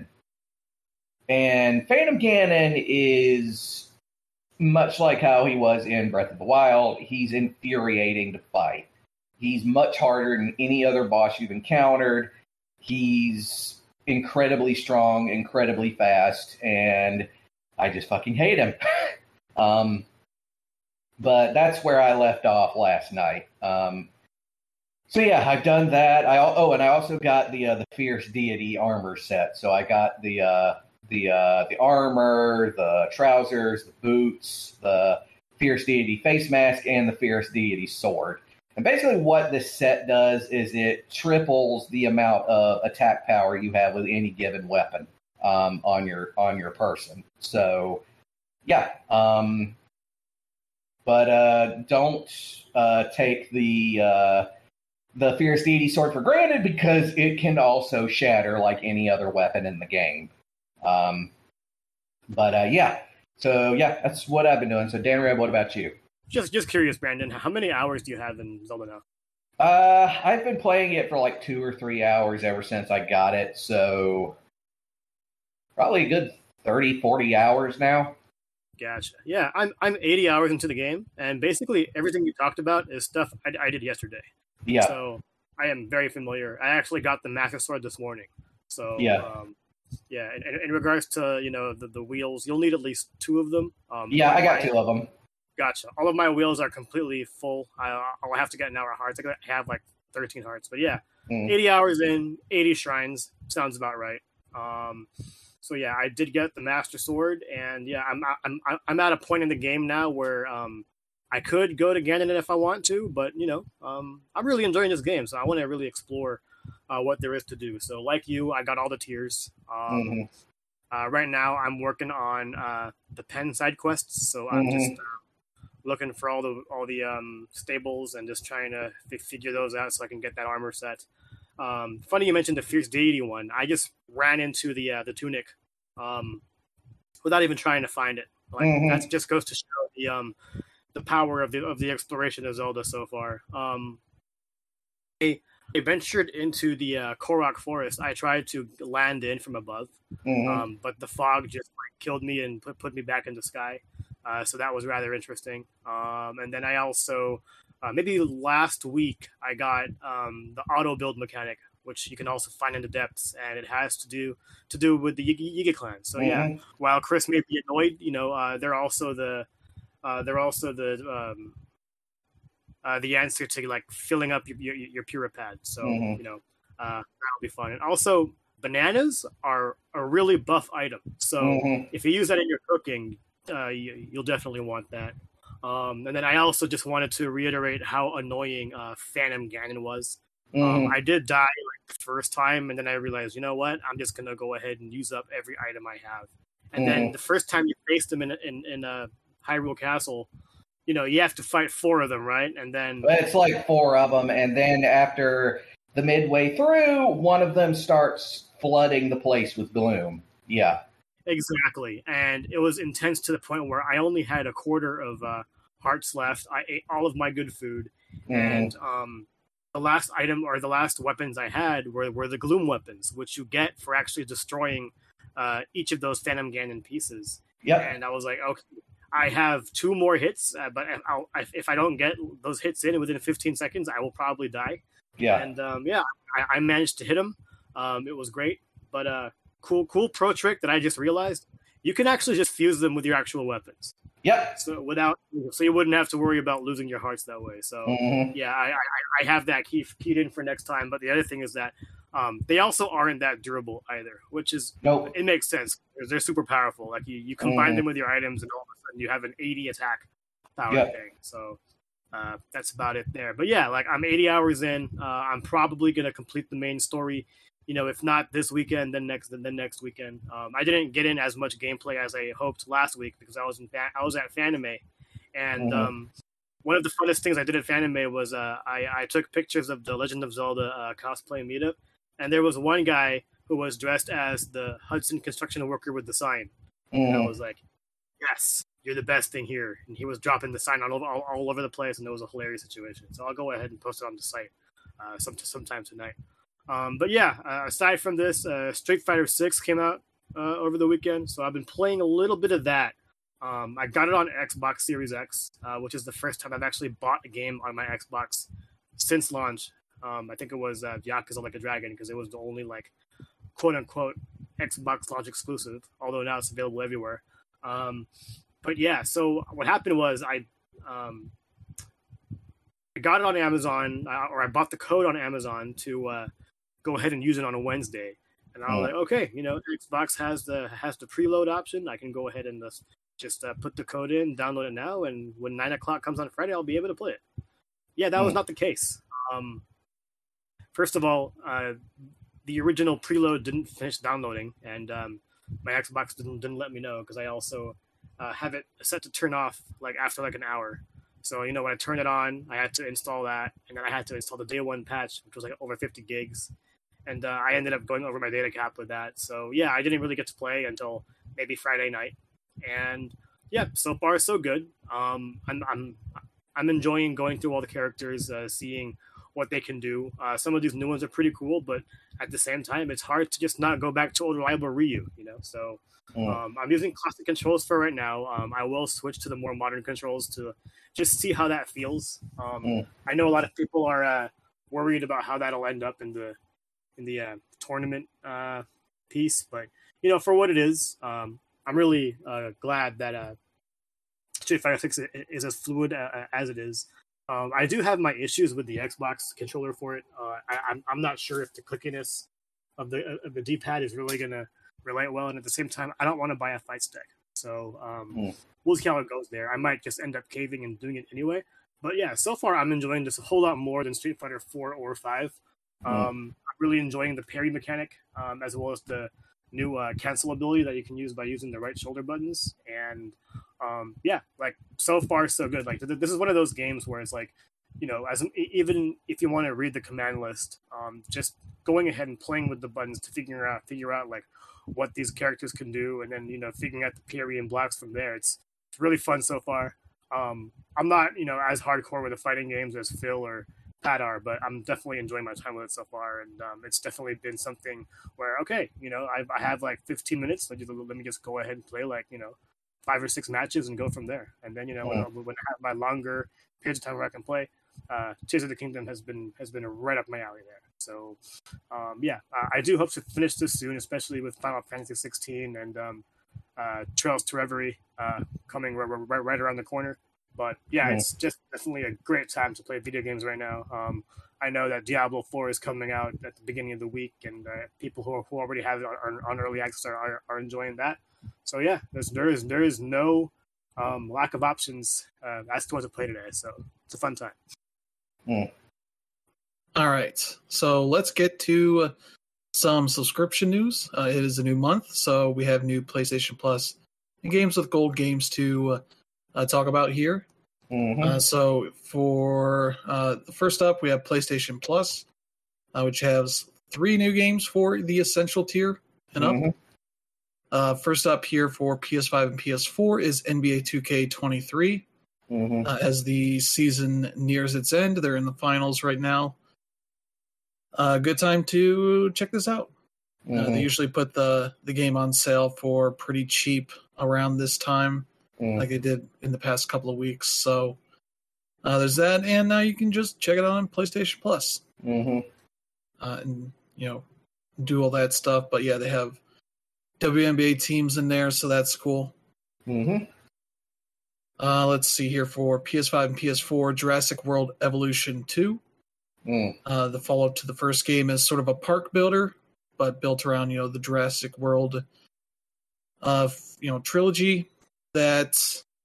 And Phantom Ganon is much like how he was in Breath of the Wild. He's infuriating to fight. He's much harder than any other boss you've encountered. He's incredibly strong, incredibly fast, and I just fucking hate him. um, but that's where I left off last night. Um, so yeah, I've done that. I oh, and I also got the uh, the Fierce Deity armor set. So I got the uh, the uh, the armor, the trousers, the boots, the Fierce Deity face mask, and the Fierce Deity sword. And basically what this set does is it triples the amount of attack power you have with any given weapon um, on your on your person. So yeah, um, but uh, don't uh, take the uh, the Fierce Deity sword for granted, because it can also shatter like any other weapon in the game. Um, but uh, yeah, so yeah, that's what I've been doing. So Dan Red, what about you? Just just curious, Brandon, how many hours do you have in Zelda now? Uh, I've been playing it for like two or three hours ever since I got it, so probably a good thirty, forty hours now. Gotcha. Yeah, I'm I'm eighty hours into the game, and basically everything you talked about is stuff I, I did yesterday. Yeah. So I am very familiar. I actually got the Master Sword this morning. So yeah, um, yeah. In, in regards to, you know, the, the wheels, you'll need at least two of them. Um, yeah, I got my, two of them. Gotcha. All of my wheels are completely full. I, I'll have to get an hour of hearts. I have like thirteen hearts, but yeah, mm. eighty hours in, eighty shrines sounds about right. Um, so yeah, I did get the Master Sword, and yeah, I'm I'm I'm at a point in the game now where um, I could go to Ganon if I want to, but you know, um, I'm really enjoying this game, so I want to really explore uh, what there is to do. So like you, I got all the tiers. Um, mm-hmm. uh, right now, I'm working on uh, the pen side quests, so I'm mm-hmm. just uh, looking for all the all the um, stables and just trying to f- figure those out so I can get that armor set. Um, funny you mentioned the Fierce Deity one. I just ran into the uh, the tunic um, without even trying to find it. Like mm-hmm. that just goes to show the um, the power of the of the exploration of Zelda so far. Um, I, I ventured into the uh, Korok Forest. I tried to land in from above, mm-hmm. um, but the fog just like, killed me and put put me back in the sky. Uh, so that was rather interesting. Um, and then I also. Uh, maybe last week I got um, the auto build mechanic, which you can also find in the depths, and it has to do to do with the Yiga clan. So mm-hmm. yeah, while Chris may be annoyed, you know, uh, they're also the uh, they're also the um, uh, the answer to like filling up your your, your Puripad. So mm-hmm. you know uh, that'll be fun. And also bananas are a really buff item. So mm-hmm. if you use that in your cooking, uh, you, you'll definitely want that. Um, and then I also just wanted to reiterate how annoying uh, Phantom Ganon was. Mm-hmm. Um, I did die like the first time, and then I realized, you know what? I'm just gonna go ahead and use up every item I have, and mm-hmm. then the first time you face them in in in a Hyrule Castle, you know, you have to fight four of them, right? And then it's like four of them, and then after the midway through, one of them starts flooding the place with gloom. Yeah. Exactly. And it was intense to the point where I only had a quarter of uh, hearts left. I ate all of my good food. Mm. And um, the last item or the last weapons I had were, were the gloom weapons, which you get for actually destroying uh, each of those Phantom Ganon pieces. Yep. And I was like, okay, I have two more hits, uh, but if, I'll, if I don't get those hits in within fifteen seconds, I will probably die. Yeah. And um, yeah, I, I managed to hit him. Um, it was great. But uh, cool, cool pro trick that I just realized: you can actually just fuse them with your actual weapons. Yep. So without, so you wouldn't have to worry about losing your hearts that way. So mm-hmm. yeah, I, I I have that key keyed in for next time. But the other thing is that um, they also aren't that durable either, which is nope. It makes sense because they're super powerful. Like you, you combine mm-hmm. them with your items, and all of a sudden you have an eighty attack power yep. thing. So uh, that's about it there. But yeah, like I'm eighty hours in. Uh, I'm probably gonna complete the main story. You know, if not this weekend, then next, then next weekend. Um, I didn't get in as much gameplay as I hoped last week because I was in fa- I was at Fanime, and mm-hmm. um, one of the funnest things I did at Fanime was uh, I I took pictures of the Legend of Zelda uh, cosplay meetup, and there was one guy who was dressed as the Hudson construction worker with the sign. Mm-hmm. And I was like, yes, you're the best thing here. And he was dropping the sign all over all, all over the place, and it was a hilarious situation. So I'll go ahead and post it on the site uh, some sometime tonight. Um, but yeah, uh, aside from this, uh, Street Fighter six came out uh, over the weekend, so I've been playing a little bit of that. Um, I got it on Xbox Series X, uh, which is the first time I've actually bought a game on my Xbox since launch. Um, I think it was uh, Yakuza Like a Dragon because it was the only like quote-unquote Xbox launch exclusive, although now it's available everywhere. Um, but yeah, so what happened was I um, I got it on Amazon, or I bought the code on Amazon to uh, go ahead and use it on a Wednesday, and I was oh. like, okay, you know, Xbox has the has the preload option. I can go ahead and just just uh, put the code in, download it now, and when nine o'clock comes on Friday, I'll be able to play it. Yeah, that oh. was not the case. Um, first of all, uh, the original preload didn't finish downloading, and um, my Xbox didn't didn't let me know because I also uh, have it set to turn off like after like an hour. So you know, when I turned it on, I had to install that, and then I had to install the day one patch, which was like over fifty gigs. And uh, I ended up going over my data cap with that. So, yeah, I didn't really get to play until maybe Friday night. And, yeah, so far so good. Um, I'm I'm I'm enjoying going through all the characters, uh, seeing what they can do. Uh, some of these new ones are pretty cool, but at the same time, it's hard to just not go back to old reliable Ryu, you know? So mm. um, I'm using classic controls for right now. Um, I will switch to the more modern controls to just see how that feels. Um, mm. I know a lot of people are uh, worried about how that'll end up in the in the uh, tournament uh, piece, but you know, for what it is, um, I'm really uh, glad that uh, Street Fighter six is as fluid uh, as it is. Um, I do have my issues with the Xbox controller for it. Uh, I, I'm I'm not sure if the clickiness of the of the D-pad is really gonna relate well, and at the same time, I don't want to buy a fight stick, so um, mm. we'll see how it goes there. I might just end up caving and doing it anyway. But yeah, so far I'm enjoying this a whole lot more than Street Fighter four or five. Um, mm. I'm really enjoying the parry mechanic, um, as well as the new uh, cancel ability that you can use by using the right shoulder buttons. And um, yeah, like so far so good. Like th- this is one of those games where it's like, you know, as even if you want to read the command list, um, just going ahead and playing with the buttons to figure out figure out like what these characters can do, and then you know figuring out the parry and blocks from there. It's it's really fun so far. Um, I'm not you know as hardcore with the fighting games as Phil or Pat are, but I'm definitely enjoying my time with it so far, and um, it's definitely been something where okay, you know, I, I have like fifteen minutes. Let, let me just go ahead and play like you know five or six matches and go from there. And then you know when, when I have my longer periods of time where I can play, uh, Tears of the Kingdom has been has been right up my alley there. So um, yeah, I, I do hope to finish this soon, especially with Final Fantasy sixteen and um, uh, Trails to Reverie uh, coming right, right, right around the corner. But yeah, it's just definitely a great time to play video games right now. Um, I know that Diablo four is coming out at the beginning of the week, and uh, people who, who already have it on, on early access are, are, are enjoying that. So yeah, there's, there is there is no um, lack of options uh, as to what to play today. So it's a fun time. Mm. All right, so let's get to some subscription news. Uh, it is a new month, so we have new PlayStation Plus and Games with Gold games to uh, uh, talk about here. Mm-hmm. Uh, so for uh, the first up, we have PlayStation Plus, uh, which has three new games for the Essential tier and up. Mm-hmm. Uh, first up here for P S five and P S four is N B A two K twenty-three. Mm-hmm. Uh, as the season nears its end, they're in the finals right now. Uh, good time to check this out. Mm-hmm. Uh, they usually put the, the game on sale for pretty cheap around this time, mm-hmm. like they did in the past couple of weeks. So uh, there's that, and now you can just check it out on PlayStation Plus, mm-hmm. uh, and you know do all that stuff. But yeah, they have W N B A teams in there, so that's cool. Mm-hmm. Uh, let's see here for P S five and P S four, Jurassic World Evolution two. Mm. Uh, the follow-up to the first game is sort of a park builder, but built around, you know, the Jurassic World, uh, you know, trilogy that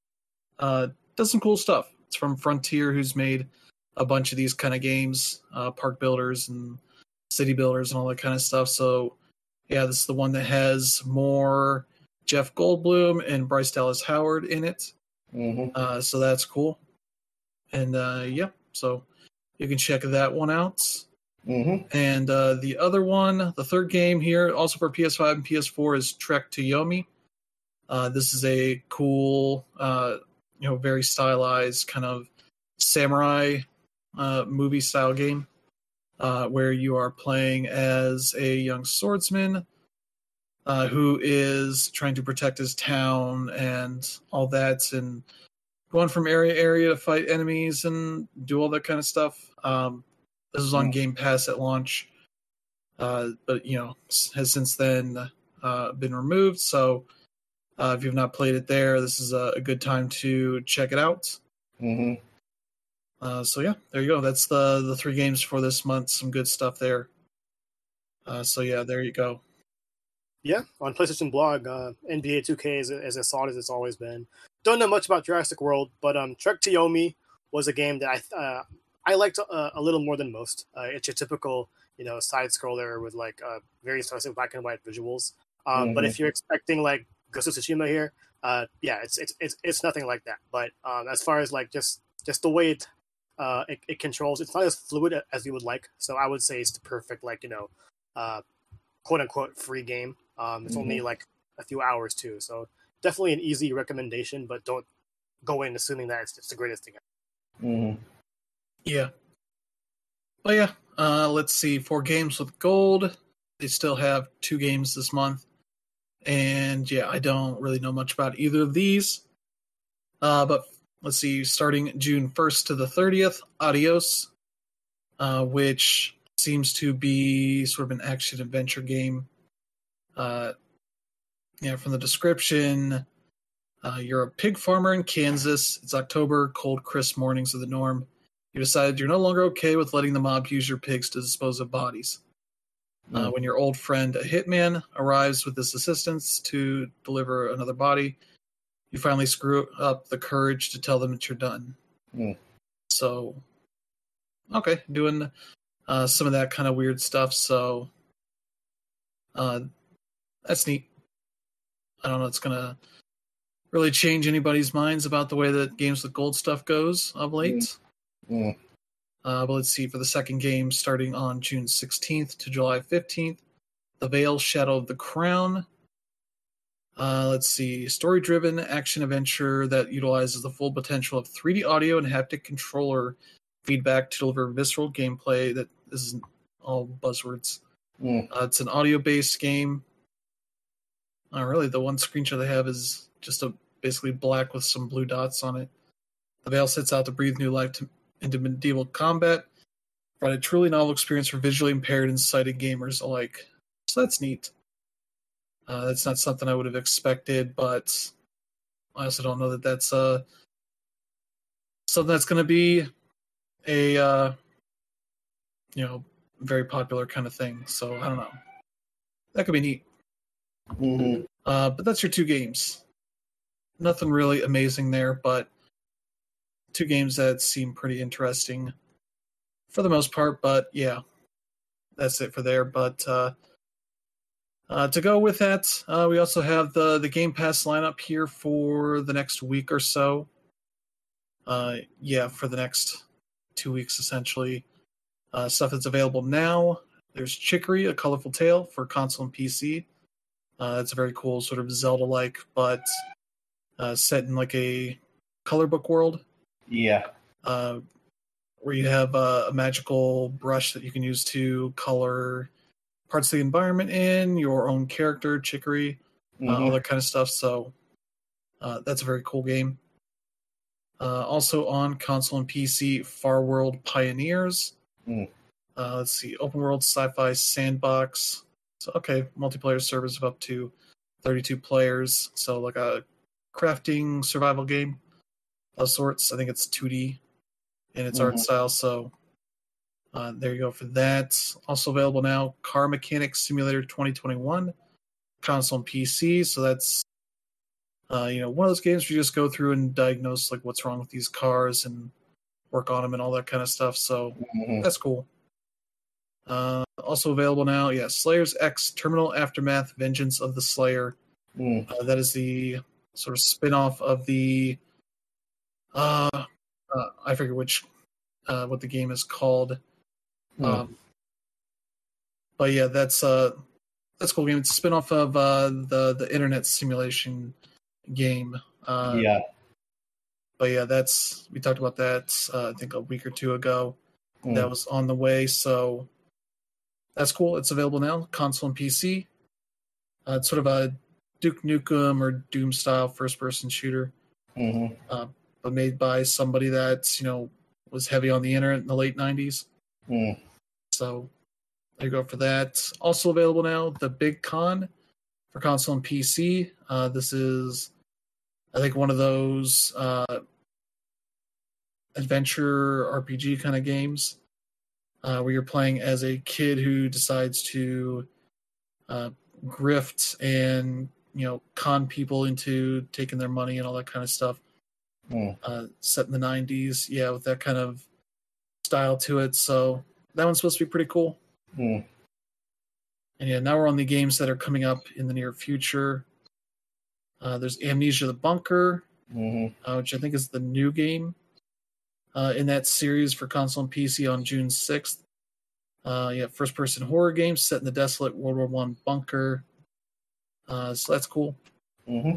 uh, does some cool stuff. It's from Frontier, who's made a bunch of these kind of games, uh, park builders and city builders and all that kind of stuff. So, yeah, this is the one that has more Jeff Goldblum and Bryce Dallas Howard in it. Mm-hmm. Uh, so that's cool. And, uh, yeah, so you can check that one out. Mm-hmm. And uh, the other one, the third game here, also for P S five and P S four, is Trek to Yomi. Uh, this is a cool, uh, you know, very stylized kind of samurai uh, movie-style game uh, where you are playing as a young swordsman uh, who is trying to protect his town and all that, and going from area to area to fight enemies and do all that kind of stuff. Um, this was on Game Pass at launch, uh, but you know has since then uh, been removed. So uh, if you've not played it there, this is a, a good time to check it out. Mm-hmm. Uh, so yeah, there you go. That's the the three games for this month. Some good stuff there. Uh, so yeah, there you go. Yeah, on PlayStation Blog, uh, N B A two K is as solid as it's always been. Don't know much about Jurassic World, but um, Trek to Yomi was a game that I uh, I liked uh, a little more than most. Uh, it's your typical, you know, side scroller with like uh, very expressive black and white visuals. Um, Mm-hmm. But if you're expecting like Ghost of Tsushima here, uh, yeah, it's it's it's it's nothing like that. But um, as far as like just just the way it, uh, it it controls, it's not as fluid as you would like. So I would say it's the perfect like you know, uh, quote unquote free game. Um, it's Mm-hmm. only like a few hours too, so definitely an easy recommendation. But don't go in assuming that it's, it's the greatest thing ever. Mm-hmm. Yeah. But yeah, uh, let's see. For games with gold, they still have two games this month. And yeah, I don't really know much about either of these. Uh, but let's see, starting June first to the thirtieth, Adios, uh, which seems to be sort of an action-adventure game. Uh, yeah, from the description, uh, you're a pig farmer in Kansas. It's October, cold, crisp mornings are the norm. You decided you're no longer okay with letting the mob use your pigs to dispose of bodies. Uh, when your old friend, a hitman, arrives with his assistance to deliver another body, you finally screw up the courage to tell them that you're done. Mm. So, okay, doing uh, some of that kind of weird stuff. So, uh, that's neat. I don't know, it's going to really change anybody's minds about the way that games with gold stuff goes of late. Mm. Uh, but let's see, for the second game, starting on June sixteenth to July fifteenth, The Veil, Shadow of the Crown. Uh, let's see, story-driven action-adventure that utilizes the full potential of three D audio and haptic controller feedback to deliver visceral gameplay. That this isn't all buzzwords. Mm. Uh, it's an audio-based game. Uh, really, the one screenshot they have is just a basically black with some blue dots on it. The Veil sets out to breathe new life to into medieval combat, provide a truly novel experience for visually impaired and sighted gamers alike. So that's neat. Uh, that's not something I would have expected, but I also don't know that that's uh, something that's going to be a uh, you know very popular kind of thing. So I don't know. That could be neat. Mm-hmm. Uh, but that's your two games. Nothing really amazing there, but two games that seem pretty interesting for the most part. But yeah, that's it for there. But uh, Uh, to go with that, uh, we also have the the Game Pass lineup here for the next week or so. Uh, yeah, for the next two weeks essentially. Uh, stuff that's available now. There's Chicory, A Colorful Tale for console and P C. Uh, it's a very cool sort of Zelda-like, but uh, set in like a color book world. Yeah. Uh, where you have uh, a magical brush that you can use to color parts of the environment in, your own character, Chicory, Mm-hmm. uh, all that kind of stuff. So uh, that's a very cool game. Uh, also on console and P C, Far World Pioneers. Mm. Uh, let's see, open world sci-fi sandbox. So okay, multiplayer servers of up to thirty-two players. So like a crafting survival game of sorts. I think it's two D in its Mhm. art style. So uh, there you go for that. Also available now, Car Mechanic Simulator twenty twenty-one, console and P C. So that's uh, you know one of those games where you just go through and diagnose like what's wrong with these cars and work on them and all that kind of stuff. So Mhm. that's cool. Uh, also available now, yeah, Slayers X Terminal Aftermath Vengeance of the Slayer. Mm. Uh, that is the sort of spin-off of the uh, uh I forget which uh what the game is called. Mm. Um, but yeah, that's uh that's a cool game. It's a spin-off of uh the the internet simulation game. Uh yeah. but yeah, that's we talked about that uh, I think a week or two ago. Mm. That was on the way, so that's cool. It's available now, console and P C. Uh, it's sort of a Duke Nukem or Doom style first person shooter, Mhm. uh, but made by somebody that you know was heavy on the internet in the late nineties. Mm. So there you go for that. Also available now, The Big Con for console and P C. Uh, this is, I think, one of those uh, adventure R P G kind of games uh, where you're playing as a kid who decides to uh, grift and you know con people into taking their money and all that kind of stuff. Mm. Uh, set in the nineties, yeah, with that kind of style to it. So that one's supposed to be pretty cool. Mm. And yeah, now we're on the games that are coming up in the near future. Uh, there's Amnesia: The Bunker, Mhm. uh, which I think is the new game uh, in that series for console and P C on June sixth. Uh, yeah, first-person horror game set in the desolate World War One bunker. Uh, so that's cool. Mhm.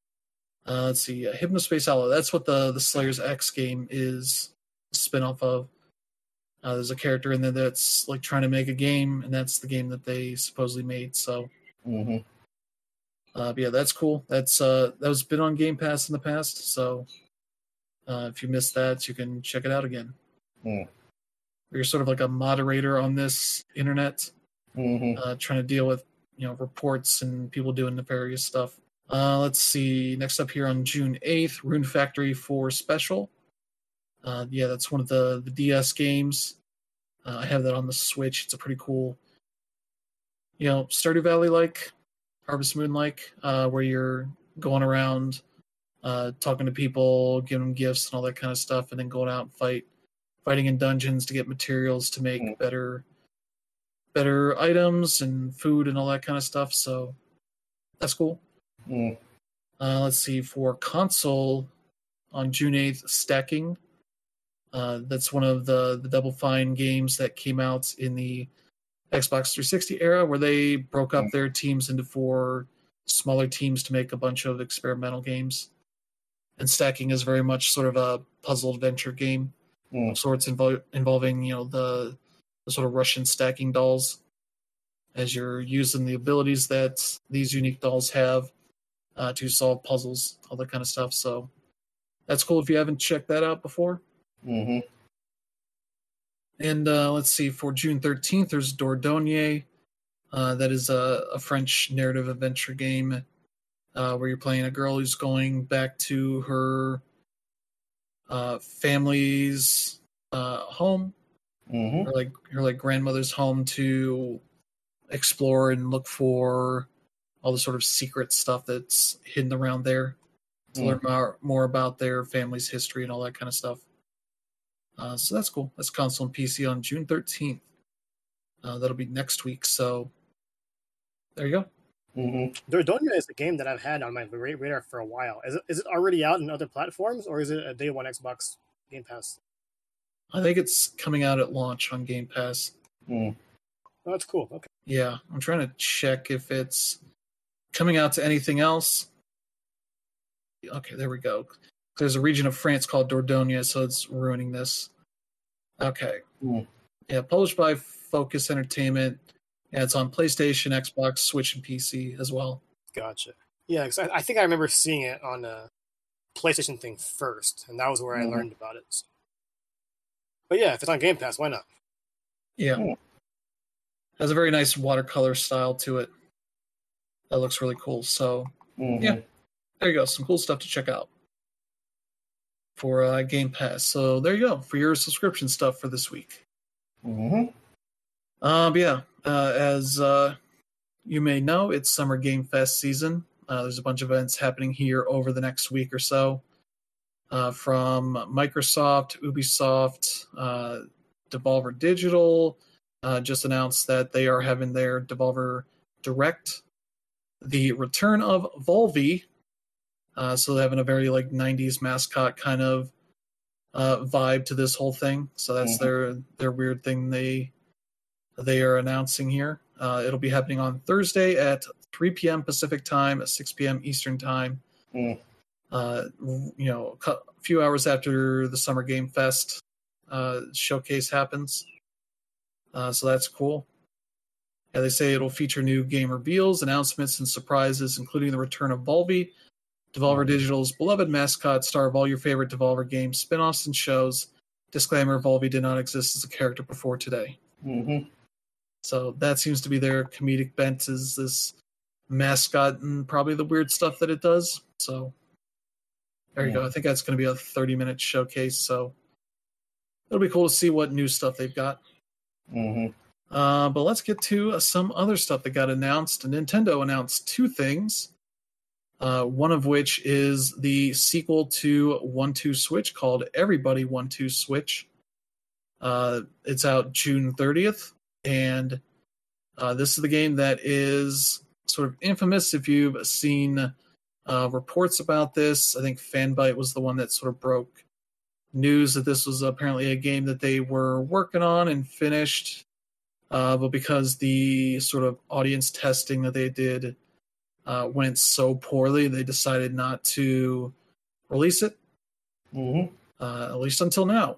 Uh, let's see, uh, Hypnospace Hollow. That's what the the Slayers X game is a spin-off of. Uh, there's a character in there that's like trying to make a game, and that's the game that they supposedly made. So, Mhm. uh, but yeah, that's cool. That's uh, that was been on Game Pass in the past. So, uh, if you missed that, you can check it out again. Mm. You're sort of like a moderator on this internet, Mhm. uh, trying to deal with you know reports and people doing nefarious stuff. Uh, let's see. Next up here on June eighth, Rune Factory four Special. Uh, yeah, that's one of the, the D S games. Uh, I have that on the Switch. It's a pretty cool, you know, Stardew Valley like, Harvest Moon like, uh, where you're going around, uh, talking to people, giving them gifts and all that kind of stuff, and then going out and fight, fighting in dungeons to get materials to make Mm. better, better items and food and all that kind of stuff. So that's cool. Mm. Uh, let's see, for console on June eighth, Stacking. Uh, that's one of the, the Double Fine games that came out in the Xbox three sixty era where they broke up their teams into four smaller teams to make a bunch of experimental games. And Stacking is very much sort of a puzzle adventure game Mm. of sorts invo- involving, you know, the, the sort of Russian stacking dolls as you're using the abilities that these unique dolls have uh, to solve puzzles, all that kind of stuff. So that's cool if you haven't checked that out before. Mhm. And uh, let's see, for June thirteenth, there's Dordogne. Uh, that is a, a French narrative adventure game uh, where you're playing a girl who's going back to her uh, family's uh, home, Mhm. or like her like grandmother's home, to explore and look for all the sort of secret stuff that's hidden around there, to Mm. learn more, more about their family's history and all that kind of stuff. Uh, so that's cool. That's console and P C on June thirteenth. Uh, that'll be next week. So there you go. Mm-hmm. Dordogne is a game that I've had on my radar for a while. Is it, is it already out in other platforms, or is it a day one Xbox Game Pass? I think it's coming out at launch on Game Pass. Mm. Oh, that's cool. Okay. Yeah, I'm trying to check if it's coming out to anything else. Okay, there we go. There's a region of France called Dordogne, so it's ruining this. Okay. Mm. Yeah, published by Focus Entertainment. Yeah, it's on PlayStation, Xbox, Switch, and P C as well. Gotcha. Yeah, because I, I think I remember seeing it on a PlayStation thing first, and that was where mm. I learned about it. So. But yeah, if it's on Game Pass, why not? Yeah. Mm. Has a very nice watercolor style to it. That looks really cool. So, mm-hmm. yeah, there you go. Some cool stuff to check out for uh, Game Pass. So there you go for your subscription stuff for this week. Mm-hmm. Um, yeah, uh, as uh, you may know, it's Summer Game Fest season. Uh, there's a bunch of events happening here over the next week or so. Uh, from Microsoft, Ubisoft, uh, Devolver Digital uh, just announced that they are having their Devolver Direct. The return of Volvi. Uh, so they're having a very like nineties mascot kind of uh, vibe to this whole thing. So that's mm-hmm. their their weird thing they they are announcing here. Uh, it'll be happening on Thursday at three p.m. Pacific time, at six p.m. Eastern time. Mm. Uh, you know, a few hours after the Summer Game Fest uh, showcase happens. Uh, so that's cool. Yeah, they say it'll feature new game reveals, announcements, and surprises, including the return of Volvi, Devolver Digital's beloved mascot, star of all your favorite Devolver games, spin-offs, and shows. Disclaimer, Volvi did not exist as a character before today. Mm-hmm. So that seems to be their comedic bent, is this mascot and probably the weird stuff that it does. So there you yeah. go. I think that's going to be a thirty-minute showcase, so it'll be cool to see what new stuff they've got. Mm-hmm. Uh, but let's get to uh, some other stuff that got announced. Nintendo announced two things, uh, one of which is the sequel to one two Switch called Everybody one two Switch. Uh, it's out June thirtieth, and uh, this is the game that is sort of infamous if you've seen uh, reports about this. I think Fanbyte was the one that sort of broke news that this was apparently a game that they were working on and finished. Uh, but because the sort of audience testing that they did uh, went so poorly, they decided not to release it, mm-hmm. uh, at least until now.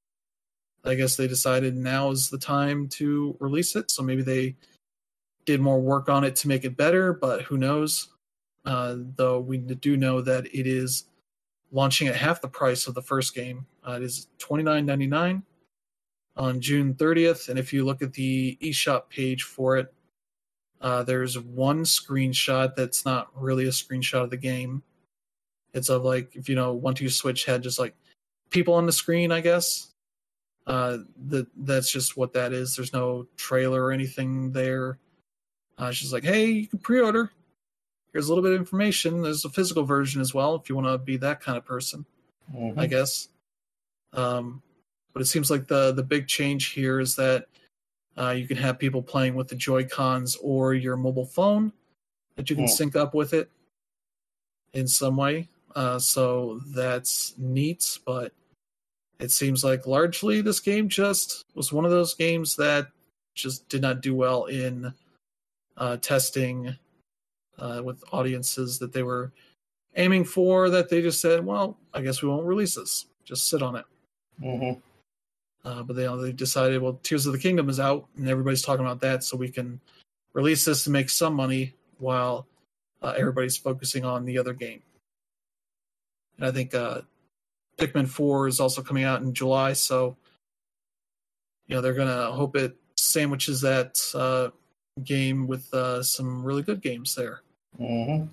I guess they decided now is the time to release it, so maybe they did more work on it to make it better, but who knows? Uh, though we do know that it is launching at half the price of the first game. Uh, it is twenty-nine ninety-nine. On June thirtieth, and if you look at the eShop page for it, uh, there's one screenshot that's not really a screenshot of the game. It's of like, if you know, one two Switch had just like people on the screen, I guess. Uh, that that's just what that is. There's no trailer or anything there. Uh, it's just like, hey, you can pre-order. Here's a little bit of information. There's a physical version as well if you want to be that kind of person, mm-hmm. I guess. Um, But it seems like the, the big change here is that uh, you can have people playing with the Joy-Cons or your mobile phone, that you can yeah. sync up with it in some way. Uh, so that's neat, but it seems like largely this game just was one of those games that just did not do well in uh, testing uh, with audiences that they were aiming for, that they just said, well, I guess we won't release this. Just sit on it. Mm-hmm. Uh, but they, they decided, well, Tears of the Kingdom is out, and everybody's talking about that, so we can release this to make some money while uh, everybody's focusing on the other game. And I think uh, Pikmin four is also coming out in July, so you know they're going to hope it sandwiches that uh, game with uh, some really good games there. Mm-hmm.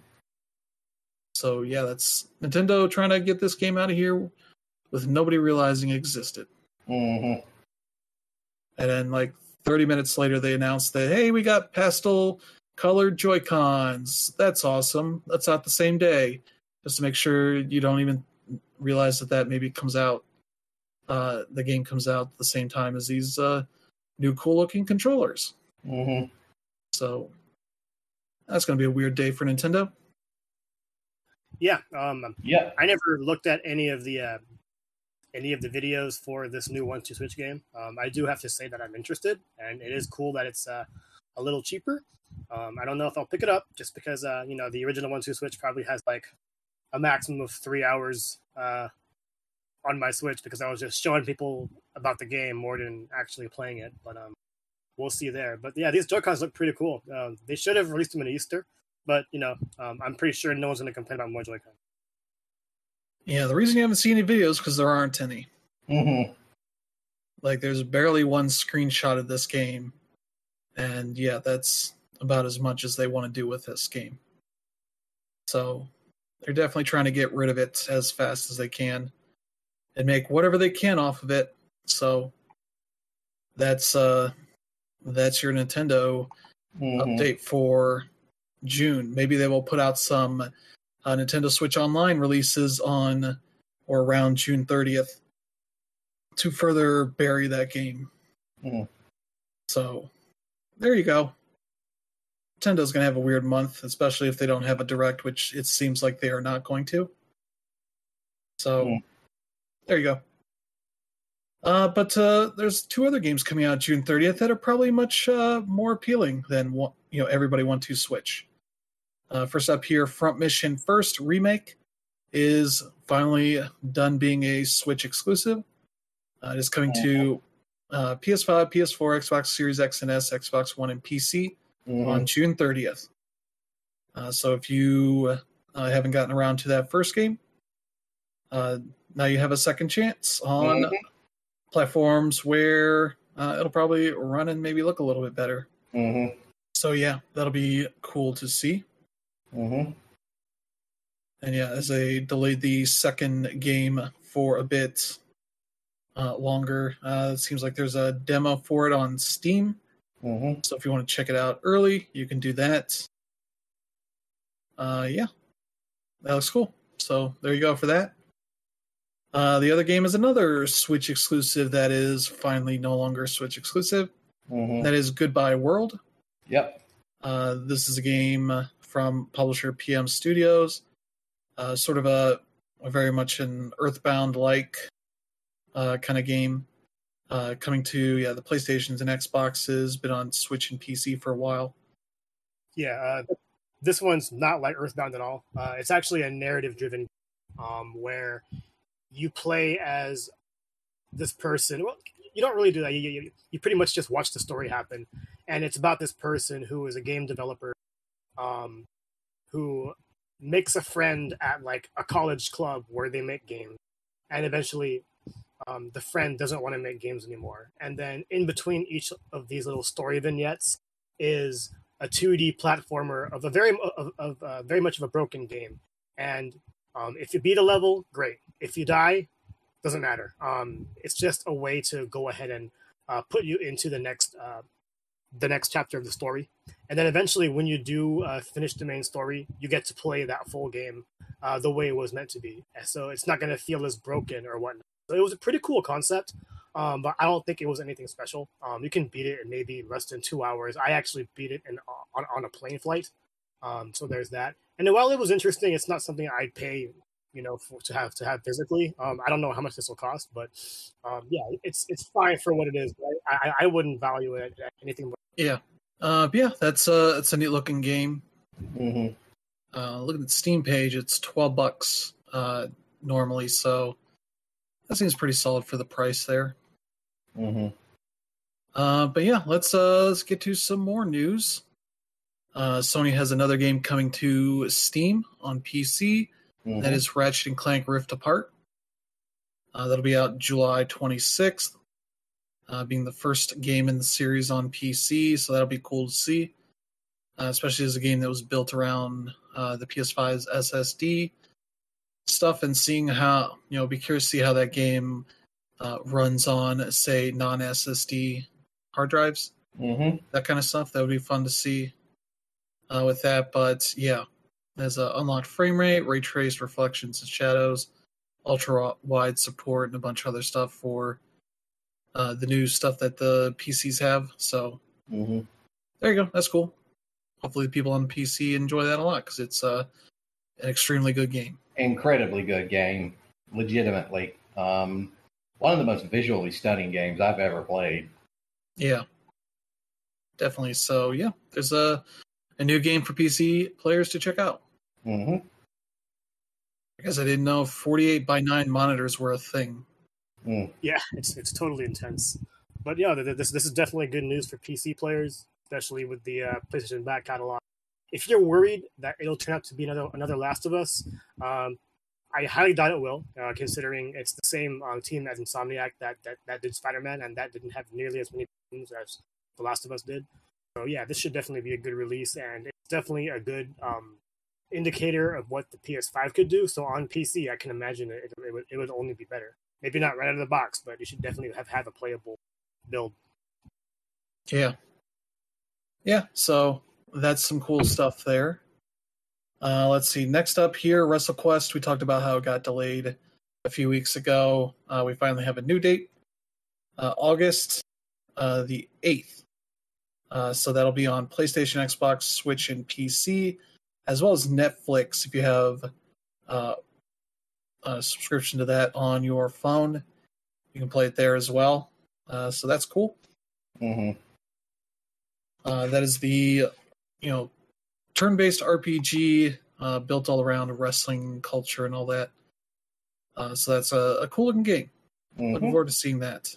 So yeah, that's Nintendo trying to get this game out of here with nobody realizing it existed. Mm-hmm. And then, like thirty minutes later, they announced that, hey, we got pastel-colored Joy-Cons. That's awesome. That's out the same day, just to make sure you don't even realize that that maybe comes out. Uh, the game comes out at the same time as these uh, new cool-looking controllers. Mm-hmm. So, That's going to be a weird day for Nintendo. Yeah. Um, yeah. I never looked at any of the uh, any of the videos for this new one two Switch game. Um, I do have to say that I'm interested, and it is cool that it's uh, a little cheaper. Um, I don't know if I'll pick it up just because uh, you know the original one two Switch probably has like a maximum of three hours uh, on my Switch because I was just showing people about the game more than actually playing it. But um, we'll see there. But yeah, these Joy-Cons look pretty cool. Um, they should have released them in Easter, but you know, um, I'm pretty sure no one's going to complain about more Joy-Cons. Yeah, the reason you haven't seen any videos because there aren't any. Mm-hmm. Like, there's barely one screenshot of this game, and yeah, that's about as much as they want to do with this game. So they're definitely trying to get rid of it as fast as they can and make whatever they can off of it. So that's uh, that's your Nintendo mm-hmm. update for June. Maybe they will put out some uh, Nintendo Switch Online releases on or around June thirtieth to further bury that game. Mm-hmm. So there you go. Nintendo's going to have a weird month, especially if they don't have a Direct, which it seems like they are not going to. So mm. there you go. Uh, but uh, there's two other games coming out June thirtieth that are probably much uh, more appealing than what, you know, everybody want to Switch. Uh, first up here, Front Mission First Remake is finally done being a Switch exclusive. Uh, it is coming mm-hmm. to uh, P S five, P S four, Xbox Series X and S, Xbox One, and P C mm-hmm. on June thirtieth. Uh, so if you uh, haven't gotten around to that first game, uh, now you have a second chance on mm-hmm. platforms where uh, it'll probably run and maybe look a little bit better. Mm-hmm. So yeah, that'll be cool to see. Mm-hmm. And yeah, as they delayed the second game for a bit uh, longer, uh, it seems like there's a demo for it on Steam. Mm-hmm. So if you want to check it out early, you can do that. Uh, yeah, that looks cool. So there you go for that. Uh, the other game is another Switch exclusive that is finally no longer Switch exclusive. Mm-hmm. That is Goodbye World. Yep. Uh, this is a game from publisher P M Studios. Uh, sort of a, a very much an Earthbound-like uh, kind of game. Uh, coming to yeah the PlayStations and Xboxes, been on Switch and P C for a while. Yeah, uh, this one's not like Earthbound at all. Uh, it's actually a narrative-driven um, where you play as this person. Well, you don't really do that. You, you, you pretty much just watch the story happen. And it's about this person who is a game developer um, who makes a friend at like a college club where they make games. And eventually um, the friend doesn't want to make games anymore. And then in between each of these little story vignettes is a two D platformer of a very of, of uh, very much of a broken game. And um, if you beat a level, great. If you die, doesn't matter. Um, it's just a way to go ahead and uh, put you into the next uh, the next chapter of the story. And then eventually when you do uh, finish the main story, you get to play that full game uh, the way it was meant to be. So it's not going to feel as broken or whatnot. So it was a pretty cool concept, um, but I don't think it was anything special. Um, you can beat it in maybe less than two hours. I actually beat it in, on, on a plane flight. Um, so there's that. And while it was interesting, it's not something I'd pay, you know, for, to have to have physically. Um, I don't know how much this will cost, but um, yeah, it's it's fine for what it is. Right? I I wouldn't value it at anything but. Yeah, uh, yeah, that's uh, it's a neat looking game. Mm-hmm. Uh, look at the Steam page; it's twelve bucks uh, normally, so that seems pretty solid for the price there. Mm-hmm. Uh, but yeah, let's uh, let's get to some more news. Uh, Sony has another game coming to Steam on P C. Mm-hmm. That is Ratchet and Clank Rift Apart. Uh, that'll be out July twenty-sixth. Uh, being the first game in the series on P C, so that'll be cool to see. Uh, especially as a game that was built around uh, the P S five's S S D stuff, and seeing how, you know, be curious to see how that game uh, runs on, say, non-S S D hard drives. Mm-hmm. That kind of stuff. That would be fun to see uh, with that. But yeah, there's an unlocked frame rate, ray traced reflections and shadows, ultra wide support, and a bunch of other stuff for Uh, the new stuff that the P Cs have. So mm-hmm. there you go. That's cool. hopefully people on P C enjoy that a lot because it's uh, an extremely good game. Incredibly good game, legitimately. Um, one of the most visually stunning games I've ever played. Yeah, definitely. So yeah, there's a a new game for P C players to check out. Mm-hmm. I guess I didn't know forty-eight by nine monitors were a thing. Mm. Yeah, it's it's totally intense. But yeah, this this is definitely good news for P C players, especially with the uh, PlayStation back catalog. If you're worried that it'll turn out to be another another Last of Us, um, I highly doubt it will, uh, considering it's the same um, team as Insomniac that, that, that did Spider-Man, and that didn't have nearly as many games as The Last of Us did. So yeah, this should definitely be a good release, and it's definitely a good um, indicator of what the P S five could do. So on P C, I can imagine it, it, would, it would only be better. Maybe not right out of the box, but you should definitely have, have a playable build. Yeah. Yeah, so that's some cool stuff there. Uh, let's see. Next up here, WrestleQuest. We talked about how it got delayed a few weeks ago. Uh, we finally have a new date, uh, August uh, the eighth. Uh, so that'll be on PlayStation, Xbox, Switch, and P C, as well as Netflix if you have uh, a subscription to that on your phone. You can play it there as well. Uh, so that's cool. Mm-hmm. Uh, that is the, you know, turn-based R P G uh, built all around wrestling culture and all that. Uh, so that's a, a cool-looking game. Mm-hmm. Looking forward to seeing that.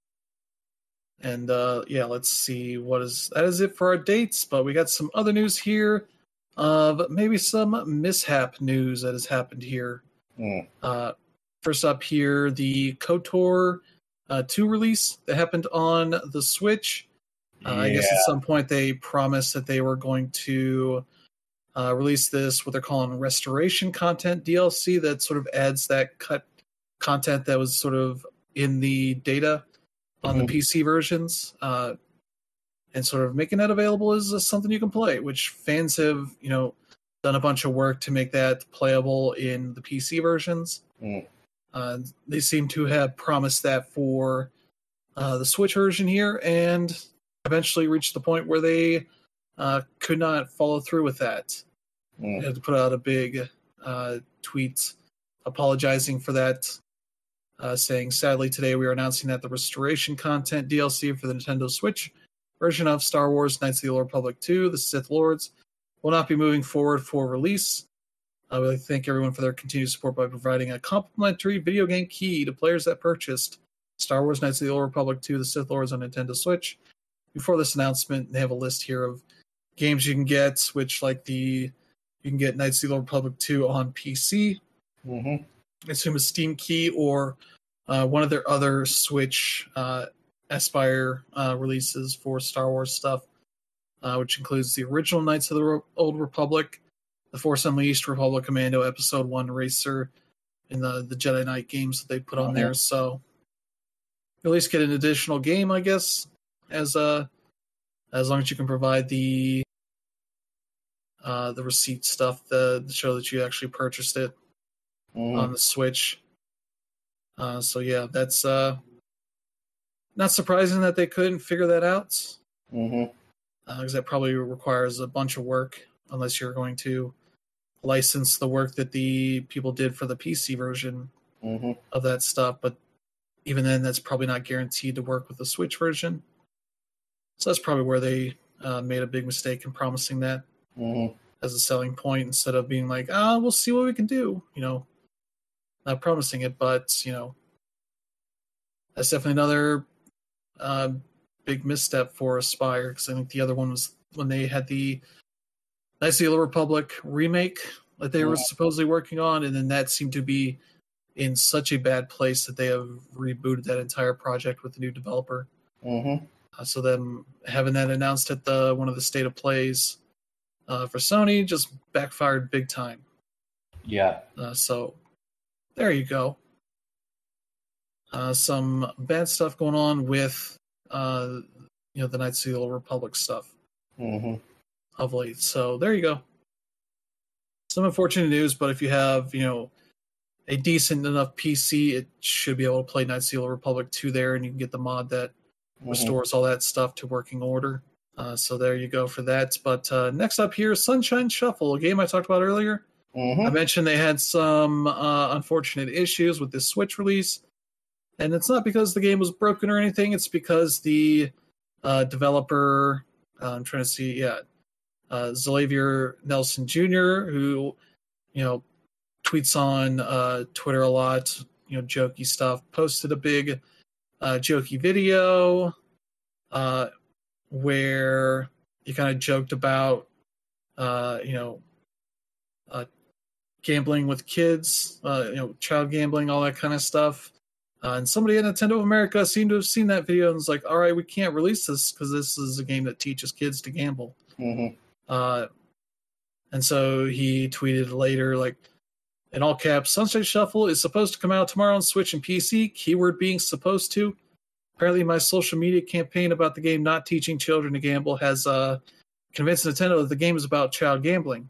And uh, yeah, let's see what is that is it for our dates. But we got some other news here of maybe some mishap news that has happened here. Mm. Uh, first up here, the KOTOR uh, two release that happened on the Switch. Uh, yeah. I guess at some point they promised that they were going to uh, release this, what they're calling restoration content D L C, that sort of adds that cut content that was sort of in the data on Mm-hmm. the P C versions, uh, and sort of making that available as uh, something you can play, which fans have, you know, done a bunch of work to make that playable in the P C versions. Mm. Uh, they seem to have promised that for uh, the Switch version here, and eventually reached the point where they uh, could not follow through with that. Mm. They had to put out a big uh, tweet apologizing for that, uh, saying, sadly, today we are announcing that the restoration content D L C for the Nintendo Switch version of Star Wars Knights of the Old Republic two, The Sith Lords, will not be moving forward for release. I would like to thank everyone for their continued support by providing a complimentary video game key to players that purchased Star Wars Knights of the Old Republic two, The Sith Lords on Nintendo Switch. Before this announcement, they have a list here of games you can get, which like the you can get Knights of the Old Republic two on P C. Mm-hmm. I assume a Steam key or uh, one of their other Switch uh, Aspire uh, releases for Star Wars stuff, uh, which includes the original Knights of the Re- Old Republic, The Force Unleashed, Republic Commando, Episode one Racer, and the, the Jedi Knight games that they put on Mm-hmm. there. So you at least get an additional game, I guess, as uh, as long as you can provide the uh, the receipt stuff the, to show that you actually purchased it Mm-hmm. on the Switch. Uh, so yeah, that's uh, not surprising that they couldn't figure that out, Mm-hmm. because uh, that probably requires a bunch of work unless you're going to license the work that the people did for the P C version Mm-hmm. of that stuff. But even then, that's probably not guaranteed to work with the Switch version. So that's probably where they uh, made a big mistake in promising that Mm-hmm. as a selling point instead of being like, ah, we'll see what we can do. You know, not promising it, but, you know, that's definitely another uh, big misstep for Aspire, because I think the other one was when they had the Knights of the Old Republic remake that they were Yeah. supposedly working on, and then that seemed to be in such a bad place that they have rebooted that entire project with the new developer. Mm-hmm. Uh, so them having that announced at the one of the state of plays uh, for Sony just backfired big time. Yeah. Uh, so there you go. Uh, some bad stuff going on with uh, you know the Knights of the Old Republic stuff Mm-hmm. of late. So there you go. Some unfortunate news, but if you have, you know, a decent enough P C, it should be able to play Knights of the Old Republic two there, and you can get the mod that Mm-hmm. restores all that stuff to working order. Uh, so there you go for that. But uh, next up here, Sunshine Shuffle, a game I talked about earlier. Mm-hmm. I mentioned they had some uh, unfortunate issues with this Switch release. And it's not because the game was broken or anything. It's because the uh, developer, uh, I'm trying to see, yeah, uh, Xavier Nelson Junior, who, you know, tweets on uh, Twitter a lot, you know, jokey stuff, posted a big uh, jokey video uh, where he kind of joked about, uh, you know, uh, gambling with kids, uh, you know, child gambling, all that kind of stuff. Uh, and somebody at Nintendo of America seemed to have seen that video and was like, all right, we can't release this because this is a game that teaches kids to gamble. Mm-hmm. Uh, and so he tweeted later, like, in all caps, Sunshine Shuffle is supposed to come out tomorrow on Switch and P C, keyword being supposed to. Apparently my social media campaign about the game not teaching children to gamble has uh, convinced Nintendo that the game is about child gambling.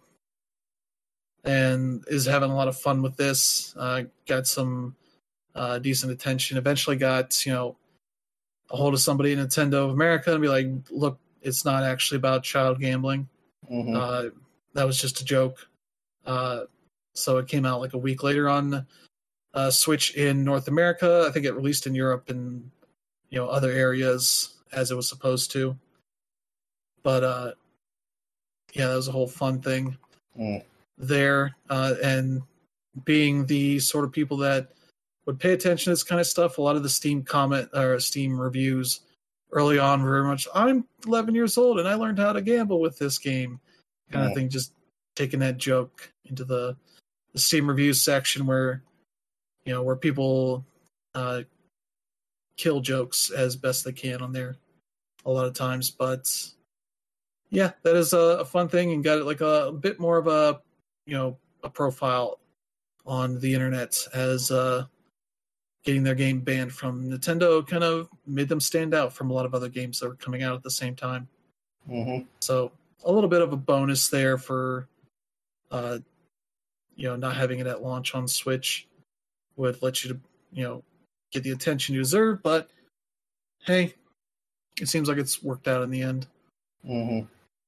And is having a lot of fun with this. Uh, got some uh, decent attention. Eventually got, you know, a hold of somebody at Nintendo of America and be like, look, it's not actually about child gambling. Mm-hmm. Uh, that was just a joke. Uh, so it came out like a week later on uh, Switch in North America. I think it released in Europe and, you know, other areas as it was supposed to. But uh, yeah, that was a whole fun thing. Mm. There, uh, and being the sort of people that would pay attention to this kind of stuff, a lot of the Steam comment or Steam reviews early on were very much, I'm eleven years old and I learned how to gamble with this game, kind Yeah. of thing, just taking that joke into the, the Steam reviews section where, you know, where people uh, kill jokes as best they can on there a lot of times. But yeah, that is a, a fun thing and got it like a, a bit more of a, you know, a profile on the internet as uh, getting their game banned from Nintendo kind of made them stand out from a lot of other games that were coming out at the same time. Mm-hmm. So a little bit of a bonus there for, uh, you know, not having it at launch on Switch would let you to, you know, get the attention you deserve. But hey, it seems like it's worked out in the end. Mm-hmm.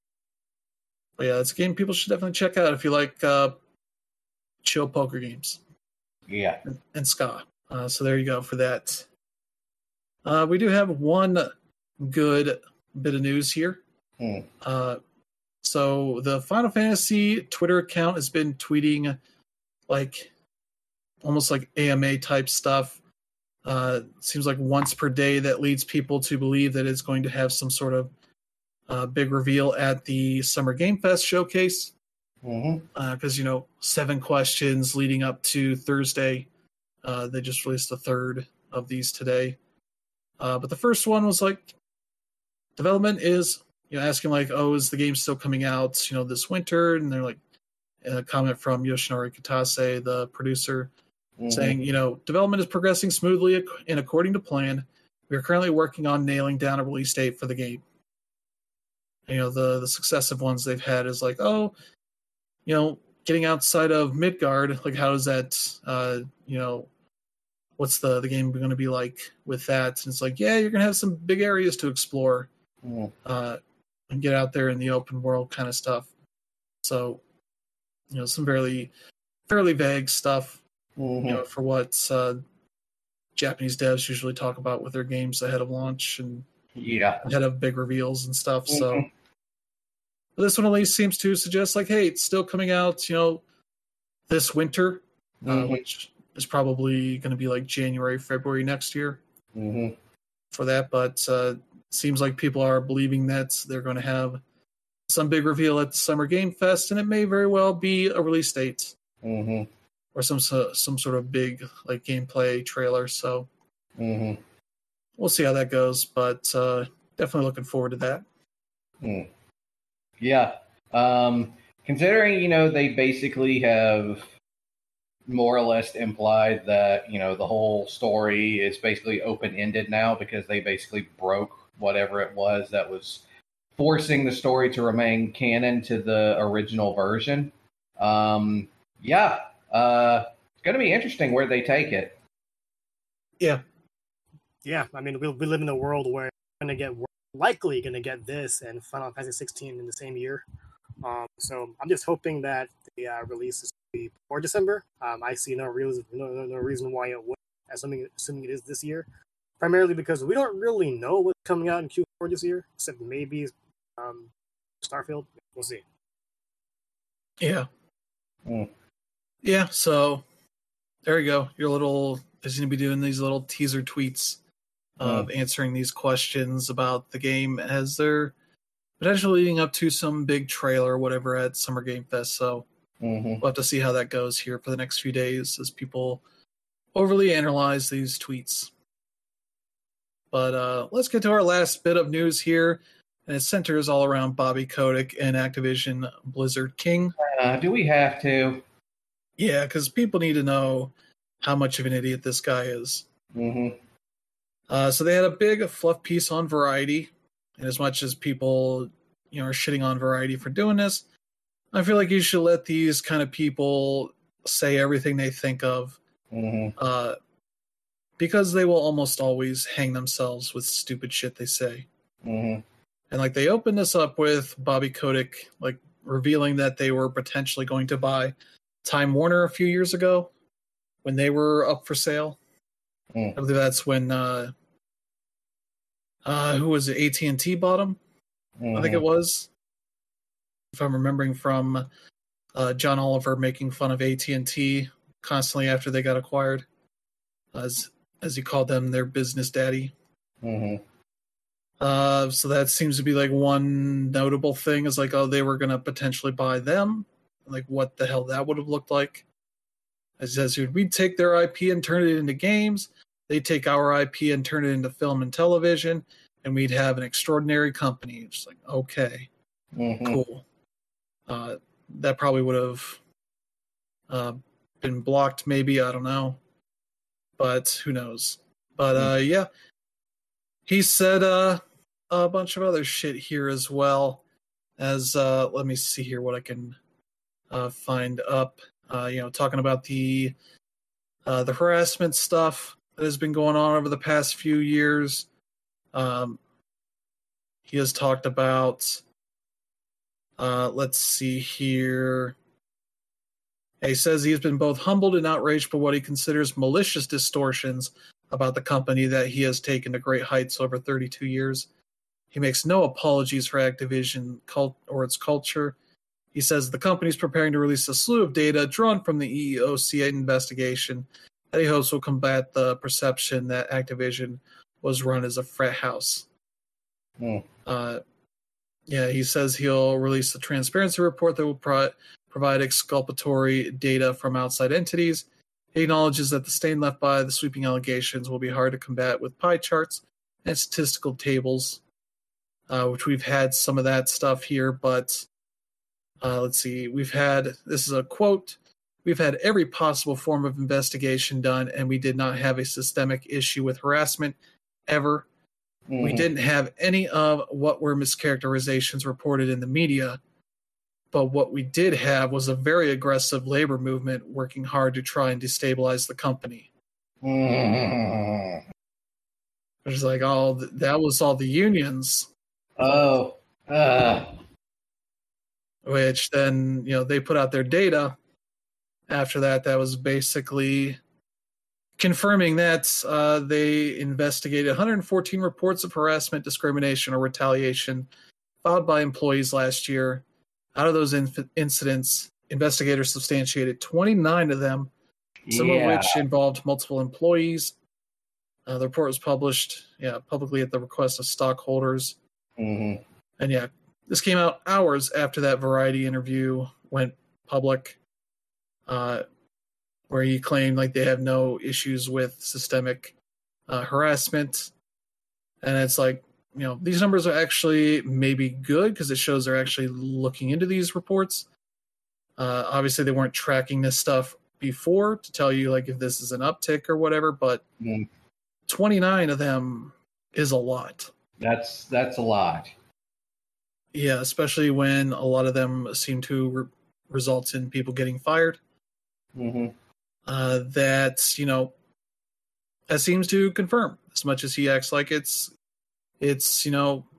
But yeah, it's a game people should definitely check out if you like uh, chill poker games. Yeah. And, and ska. Uh, so there you go for that. Uh, we do have one good bit of news here. Mm. Uh, so the Final Fantasy Twitter account has been tweeting like almost like A M A type stuff. Uh, seems like once per day that leads people to believe that it's going to have some sort of uh, big reveal at the Summer Game Fest showcase. Mm-hmm. Because, uh, you know, seven questions leading up to Thursday. Uh, they just released the third of these today. Uh, but the first one was like, development is, you know, asking like, oh, is the game still coming out, you know, this winter? And they're like, a comment from Yoshinori Kitase, the producer, mm-hmm. saying, you know, development is progressing smoothly and according to plan. We are currently working on nailing down a release date for the game. You know, the, the successive ones they've had is like, oh, you know, getting outside of Midgard, like how does that, uh, you know, what's the, the game going to be like with that? And it's like, yeah, you're going to have some big areas to explore Mm. uh, and get out there in the open world kind of stuff. So, you know, some fairly, fairly vague stuff, Mm-hmm. you know, for what uh, Japanese devs usually talk about with their games ahead of launch and Yeah. ahead of big reveals and stuff. Mm-hmm. So but this one at least seems to suggest like, hey, it's still coming out, you know, this winter, Mm-hmm. uh, which is probably going to be like January, February next year Mm-hmm. for that. But uh, seems like people are believing that they're going to have some big reveal at the Summer Game Fest, and it may very well be a release date Mm-hmm. or some some sort of big like gameplay trailer. So Mm-hmm. we'll see how that goes, but uh, definitely looking forward to that. Mm. Yeah. Um, considering, you know, they basically have more or less implied that, you know, the whole story is basically open-ended now because they basically broke whatever it was that was forcing the story to remain canon to the original version. Um, yeah. Uh, it's going to be interesting where they take it. Yeah. Yeah. I mean, we, we live in a world where we're going to get likely going to get this and Final Fantasy sixteen in the same year. Um, so I'm just hoping that the uh, release is be before December. Um, I see no reason no, no, no reason why it would, assuming assuming it is this year. Primarily because we don't really know what's coming out in Q four this year, except maybe um, Starfield. We'll see. Yeah. Mm. Yeah, so there you go. Your little is going to be doing these little teaser tweets of mm. answering these questions about the game as they're potentially leading up to some big trailer or whatever at Summer Game Fest. So mm-hmm. we'll have to see how that goes here for the next few days as people overly analyze these tweets. But uh, let's get to our last bit of news here, and it centers all around Bobby Kotick and Activision Blizzard King. Uh, do we have to? Yeah, because people need to know how much of an idiot this guy is. Mm-hmm. Uh, so they had a big fluff piece on Variety, and as much as people, you know, are shitting on Variety for doing this, I feel like you should let these kind of people say everything they think of. Mm-hmm. Uh, because they will almost always hang themselves with stupid shit they say. Mm-hmm. And like they opened this up with Bobby Kotick like revealing that they were potentially going to buy Time Warner a few years ago when they were up for sale. Mm. I believe that's when uh, uh, who was it? A T and T bought them. Mm-hmm. I think it was. If I'm remembering from uh, John Oliver making fun of A T and T constantly after they got acquired, as as he called them, their business daddy. Mm-hmm. Uh, so that seems to be like one notable thing is like, oh, they were going to potentially buy them. Like, what the hell that would have looked like. As he says, we'd take their I P and turn it into games. They'd take our I P and turn it into film and television. And we'd have an extraordinary company. It's like, okay, mm-hmm. cool. Uh, that probably would have uh, been blocked maybe. I don't know. But who knows? But uh, yeah, he said uh, a bunch of other shit here as well. As uh, let me see here what I can uh, find up. Uh, you know, talking about the uh, the harassment stuff that has been going on over the past few years. Um, he has talked about. Uh, let's see here. He says he has been both humbled and outraged by what he considers malicious distortions about the company that he has taken to great heights over thirty-two years. He makes no apologies for Activision cult or its culture. He says the company is preparing to release a slew of data drawn from the E E O C investigation that he hopes will combat the perception that Activision was run as a frat house. Mm. Uh, yeah, he says he'll release a transparency report that will pro- provide exculpatory data from outside entities. He acknowledges that the stain left by the sweeping allegations will be hard to combat with pie charts and statistical tables, uh, which we've had some of that stuff here, but uh, let's see. We've had, this is a quote, we've had every possible form of investigation done, and we did not have a systemic issue with harassment ever. Mm-hmm. We didn't have any of what were mischaracterizations reported in the media. But what we did have was a very aggressive labor movement working hard to try and destabilize the company. Mm-hmm. It's like, oh, that was all the unions. Oh. Uh. Which then, you know, they put out their data. After that, that was basically confirming that uh, they investigated one hundred fourteen reports of harassment, discrimination, or retaliation filed by employees last year. Out of those inf- incidents, investigators substantiated twenty-nine of them, some yeah. of which involved multiple employees. Uh, the report was published yeah, publicly at the request of stockholders. Mm-hmm. And yeah, this came out hours after that Variety interview went public, uh, where he claimed like they have no issues with systemic uh, harassment. And it's like, you know, these numbers are actually maybe good because it shows they're actually looking into these reports. Uh, obviously, they weren't tracking this stuff before to tell you like if this is an uptick or whatever, but mm. twenty-nine of them is a lot. That's that's a lot. Yeah, especially when a lot of them seem to re- result in people getting fired. Mm-hmm. Uh, that, you know, that seems to confirm as much as he acts like it's, it's, you know,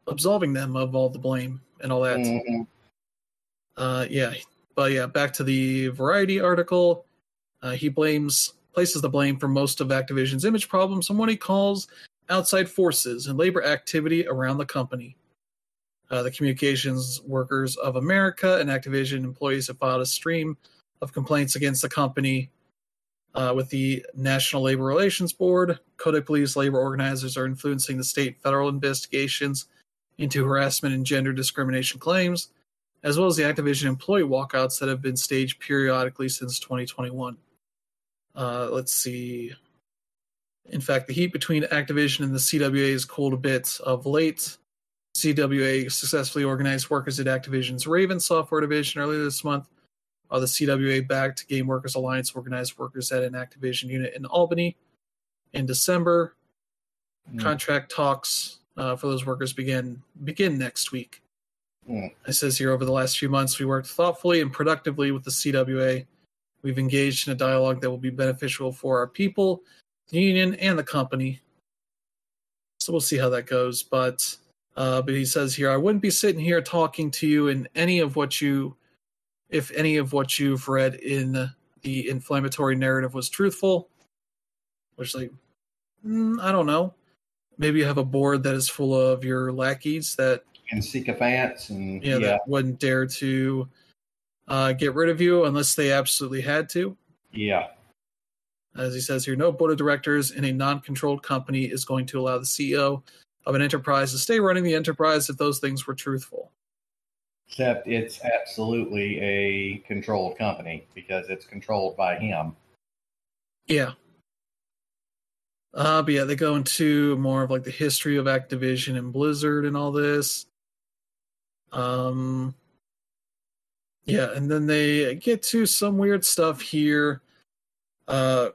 absolving them of all the blame and all that. Mm-hmm. Uh, yeah, but yeah, back to the Variety article. Uh, he blames places the blame for most of Activision's image problems on what he calls outside forces and labor activity around the company. Uh, the Communications Workers of America and Activision employees have filed a stream of complaints against the company uh, with the National Labor Relations Board. Kodak Police labor organizers are influencing the state and federal investigations into harassment and gender discrimination claims, as well as the Activision employee walkouts that have been staged periodically since twenty twenty-one. Uh, let's see. In fact, the heat between Activision and the C W A has cooled a bit of late. C W A successfully organized workers at Activision's Raven software division earlier this month, while the C W A-backed Game Workers Alliance organized workers at an Activision unit in Albany. In December, mm. contract talks uh, for those workers begin begin next week. Mm. It says here, over the last few months, we worked thoughtfully and productively with the C W A. We've engaged in a dialogue that will be beneficial for our people, the union, and the company. So we'll see how that goes. But uh, but he says here, I wouldn't be sitting here talking to you in any of what you, if any of what you've read in the inflammatory narrative was truthful. Which, like, mm, I don't know. Maybe you have a board that is full of your lackeys that and sycophants and yeah, yeah. that wouldn't dare to uh, get rid of you unless they absolutely had to. Yeah. As he says here, no board of directors in a non-controlled company is going to allow the C E O of an enterprise to stay running the enterprise if those things were truthful. Except it's absolutely a controlled company because it's controlled by him. Yeah. Uh, but yeah, they go into more of like the history of Activision and Blizzard and all this. Um, yeah, and then they get to some weird stuff here. Uh,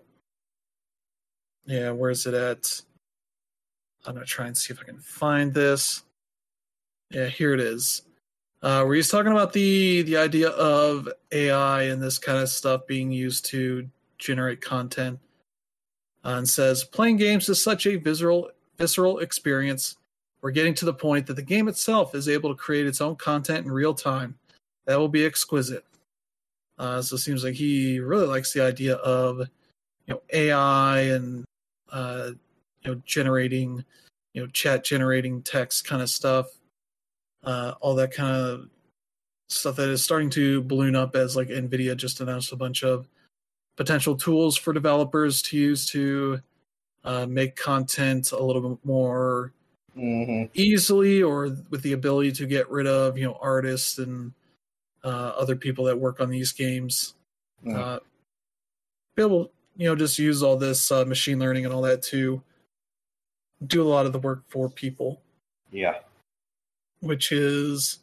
yeah, where's it at? I'm going to try and see if I can find this. Yeah, here it is. Uh, where he's talking about the, the idea of A I and this kind of stuff being used to generate content. Uh, and says, playing games is such a visceral, visceral experience. We're getting to the point that the game itself is able to create its own content in real time. That will be exquisite. Uh, so it seems like he really likes the idea of, you know, A I and uh, you know, generating, you know, chat generating text kind of stuff. Uh, all that kind of stuff that is starting to balloon up as like NVIDIA just announced a bunch of potential tools for developers to use to uh, make content a little bit more mm-hmm. easily, or with the ability to get rid of, you know, artists and uh, other people that work on these games. Mm. Uh, be able, you know, just use all this uh, machine learning and all that to do a lot of the work for people. Yeah. Which is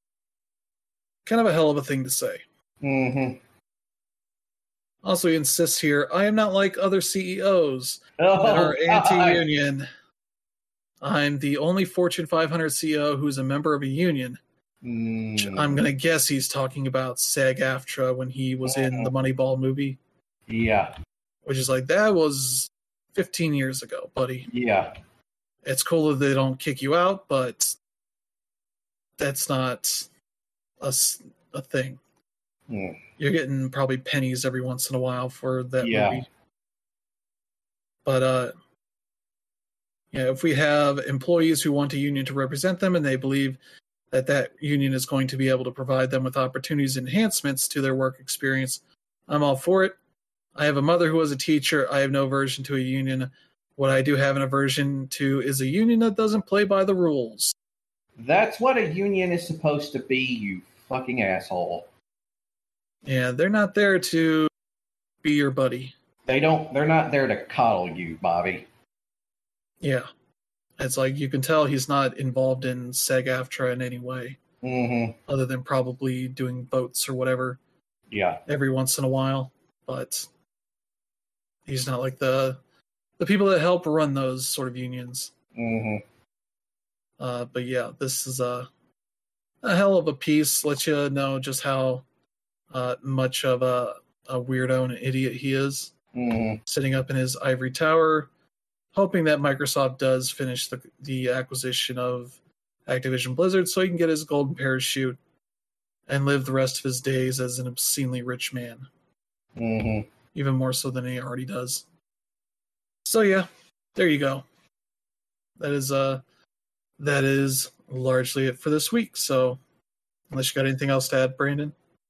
kind of a hell of a thing to say. Mm-hmm. Also, he insists here, I am not like other C E Os oh, that are anti-union. I'm the only Fortune five hundred C E O who's a member of a union. Mm. I'm going to guess he's talking about SAG-AFTRA when he was mm. in the Moneyball movie. Yeah. Which is like, that was fifteen years ago, buddy. Yeah. It's cool that they don't kick you out, but that's not a, a thing. Mm. You're getting probably pennies every once in a while for that yeah. movie. But, uh, yeah, if we have employees who want a union to represent them and they believe that that union is going to be able to provide them with opportunities and enhancements to their work experience, I'm all for it. I have a mother who was a teacher. I have no aversion to a union. What I do have an aversion to is a union that doesn't play by the rules. That's what a union is supposed to be, you fucking asshole. Yeah, they're not there to be your buddy. They don't, they're not there to coddle you, Bobby. Yeah. It's like, you can tell he's not involved in SAG-AFTRA in any way. Mm-hmm. Other than probably doing votes or whatever. Yeah. Every once in a while. But he's not like the the people that help run those sort of unions. Mm-hmm. Uh, but yeah, this is a, a hell of a piece. Let you know just how uh, much of a, a weirdo and an idiot he is. Mm-hmm. Sitting up in his ivory tower, hoping that Microsoft does finish the the acquisition of Activision Blizzard so he can get his golden parachute and live the rest of his days as an obscenely rich man. Mm-hmm. Even more so than he already does. So yeah, there you go. That is uh that is largely it for this week. So unless you got anything else to add, Brandon?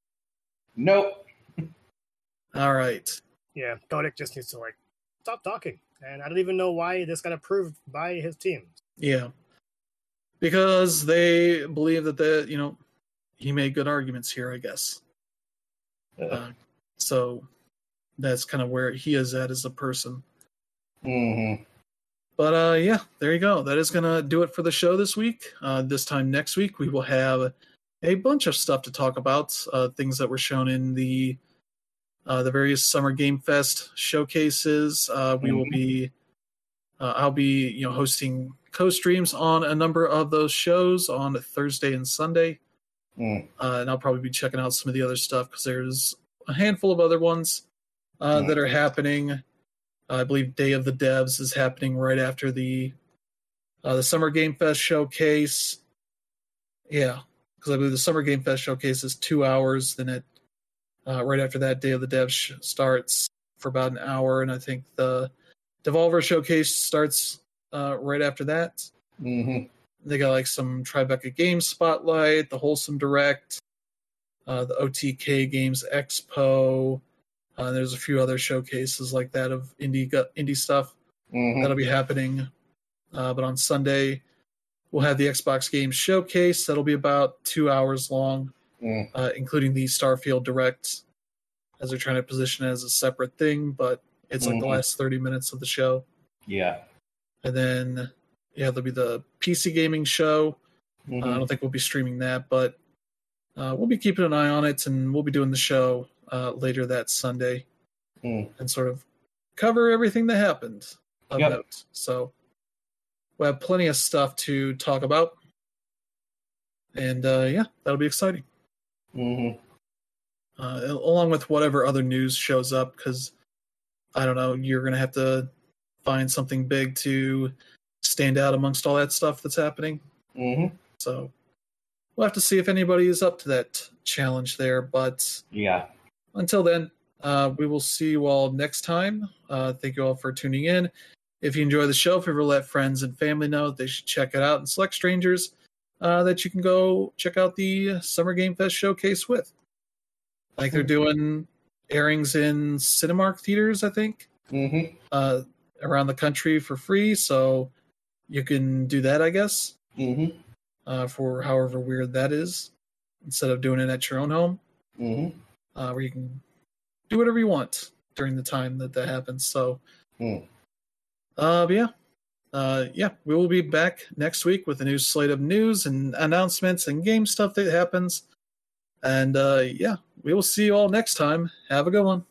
Nope. All right. Yeah, Kotick just needs to like stop talking. And I don't even know why this got approved by his team. Yeah. Because they believe that the you know he made good arguments here, I guess. Uh, Uh, so that's kind of where he is at as a person. mm-hmm. But uh, yeah, there you go. That is going to do it for the show this week. Uh, this time next week, we will have a bunch of stuff to talk about, uh, things that were shown in the uh, the various Summer Game Fest showcases. Uh, we mm-hmm. will be, uh, I'll be, you know, hosting co-streams on a number of those shows on Thursday and Sunday. Mm. Uh, and I'll probably be checking out some of the other stuff because there's a handful of other ones uh, mm. that are happening. Uh, I believe Day of the Devs is happening right after the uh, the Summer Game Fest showcase. Yeah, because I believe the Summer Game Fest showcase is two hours. Then it uh, right after that, Day of the Devs sh- starts for about an hour, and I think the Devolver showcase starts uh, right after that. Mm-hmm. They got like some Tribeca Games Spotlight, the Wholesome Direct, uh, the O T K Games Expo. Uh, there's a few other showcases like that of indie indie stuff mm-hmm. that'll be happening. Uh, but on Sunday, we'll have the Xbox Games Showcase. That'll be about two hours long, mm. uh, including the Starfield Direct, as they're trying to position it as a separate thing. But it's like mm-hmm. the last thirty minutes of the show. Yeah. And then, yeah, there'll be the P C Gaming Show. Mm-hmm. Uh, I don't think we'll be streaming that, but uh, we'll be keeping an eye on it, and we'll be doing the show uh, later that Sunday mm. and sort of cover everything that happened of yep. note. So we'll have plenty of stuff to talk about. And, uh, yeah, that'll be exciting. Mm-hmm. Uh, along with whatever other news shows up, because, I don't know, you're going to have to find something big to stand out amongst all that stuff that's happening. Mm-hmm. So we'll have to see if anybody is up to that challenge there. But yeah, until then, uh, we will see you all next time. Uh, thank you all for tuning in. If you enjoy the show, if you ever let friends and family know, they should check it out, and select strangers uh, that you can go check out the Summer Game Fest showcase with. Like they're doing airings in Cinemark theaters, I think, mm-hmm. uh, around the country for free. So you can do that, I guess, mm-hmm. uh, for however weird that is, instead of doing it at your own home, mm-hmm. uh, where you can do whatever you want during the time that that happens. So, mm. uh, but yeah, uh, yeah, we will be back next week with a new slate of news and announcements and game stuff that happens. And uh, yeah, we will see you all next time. Have a good one.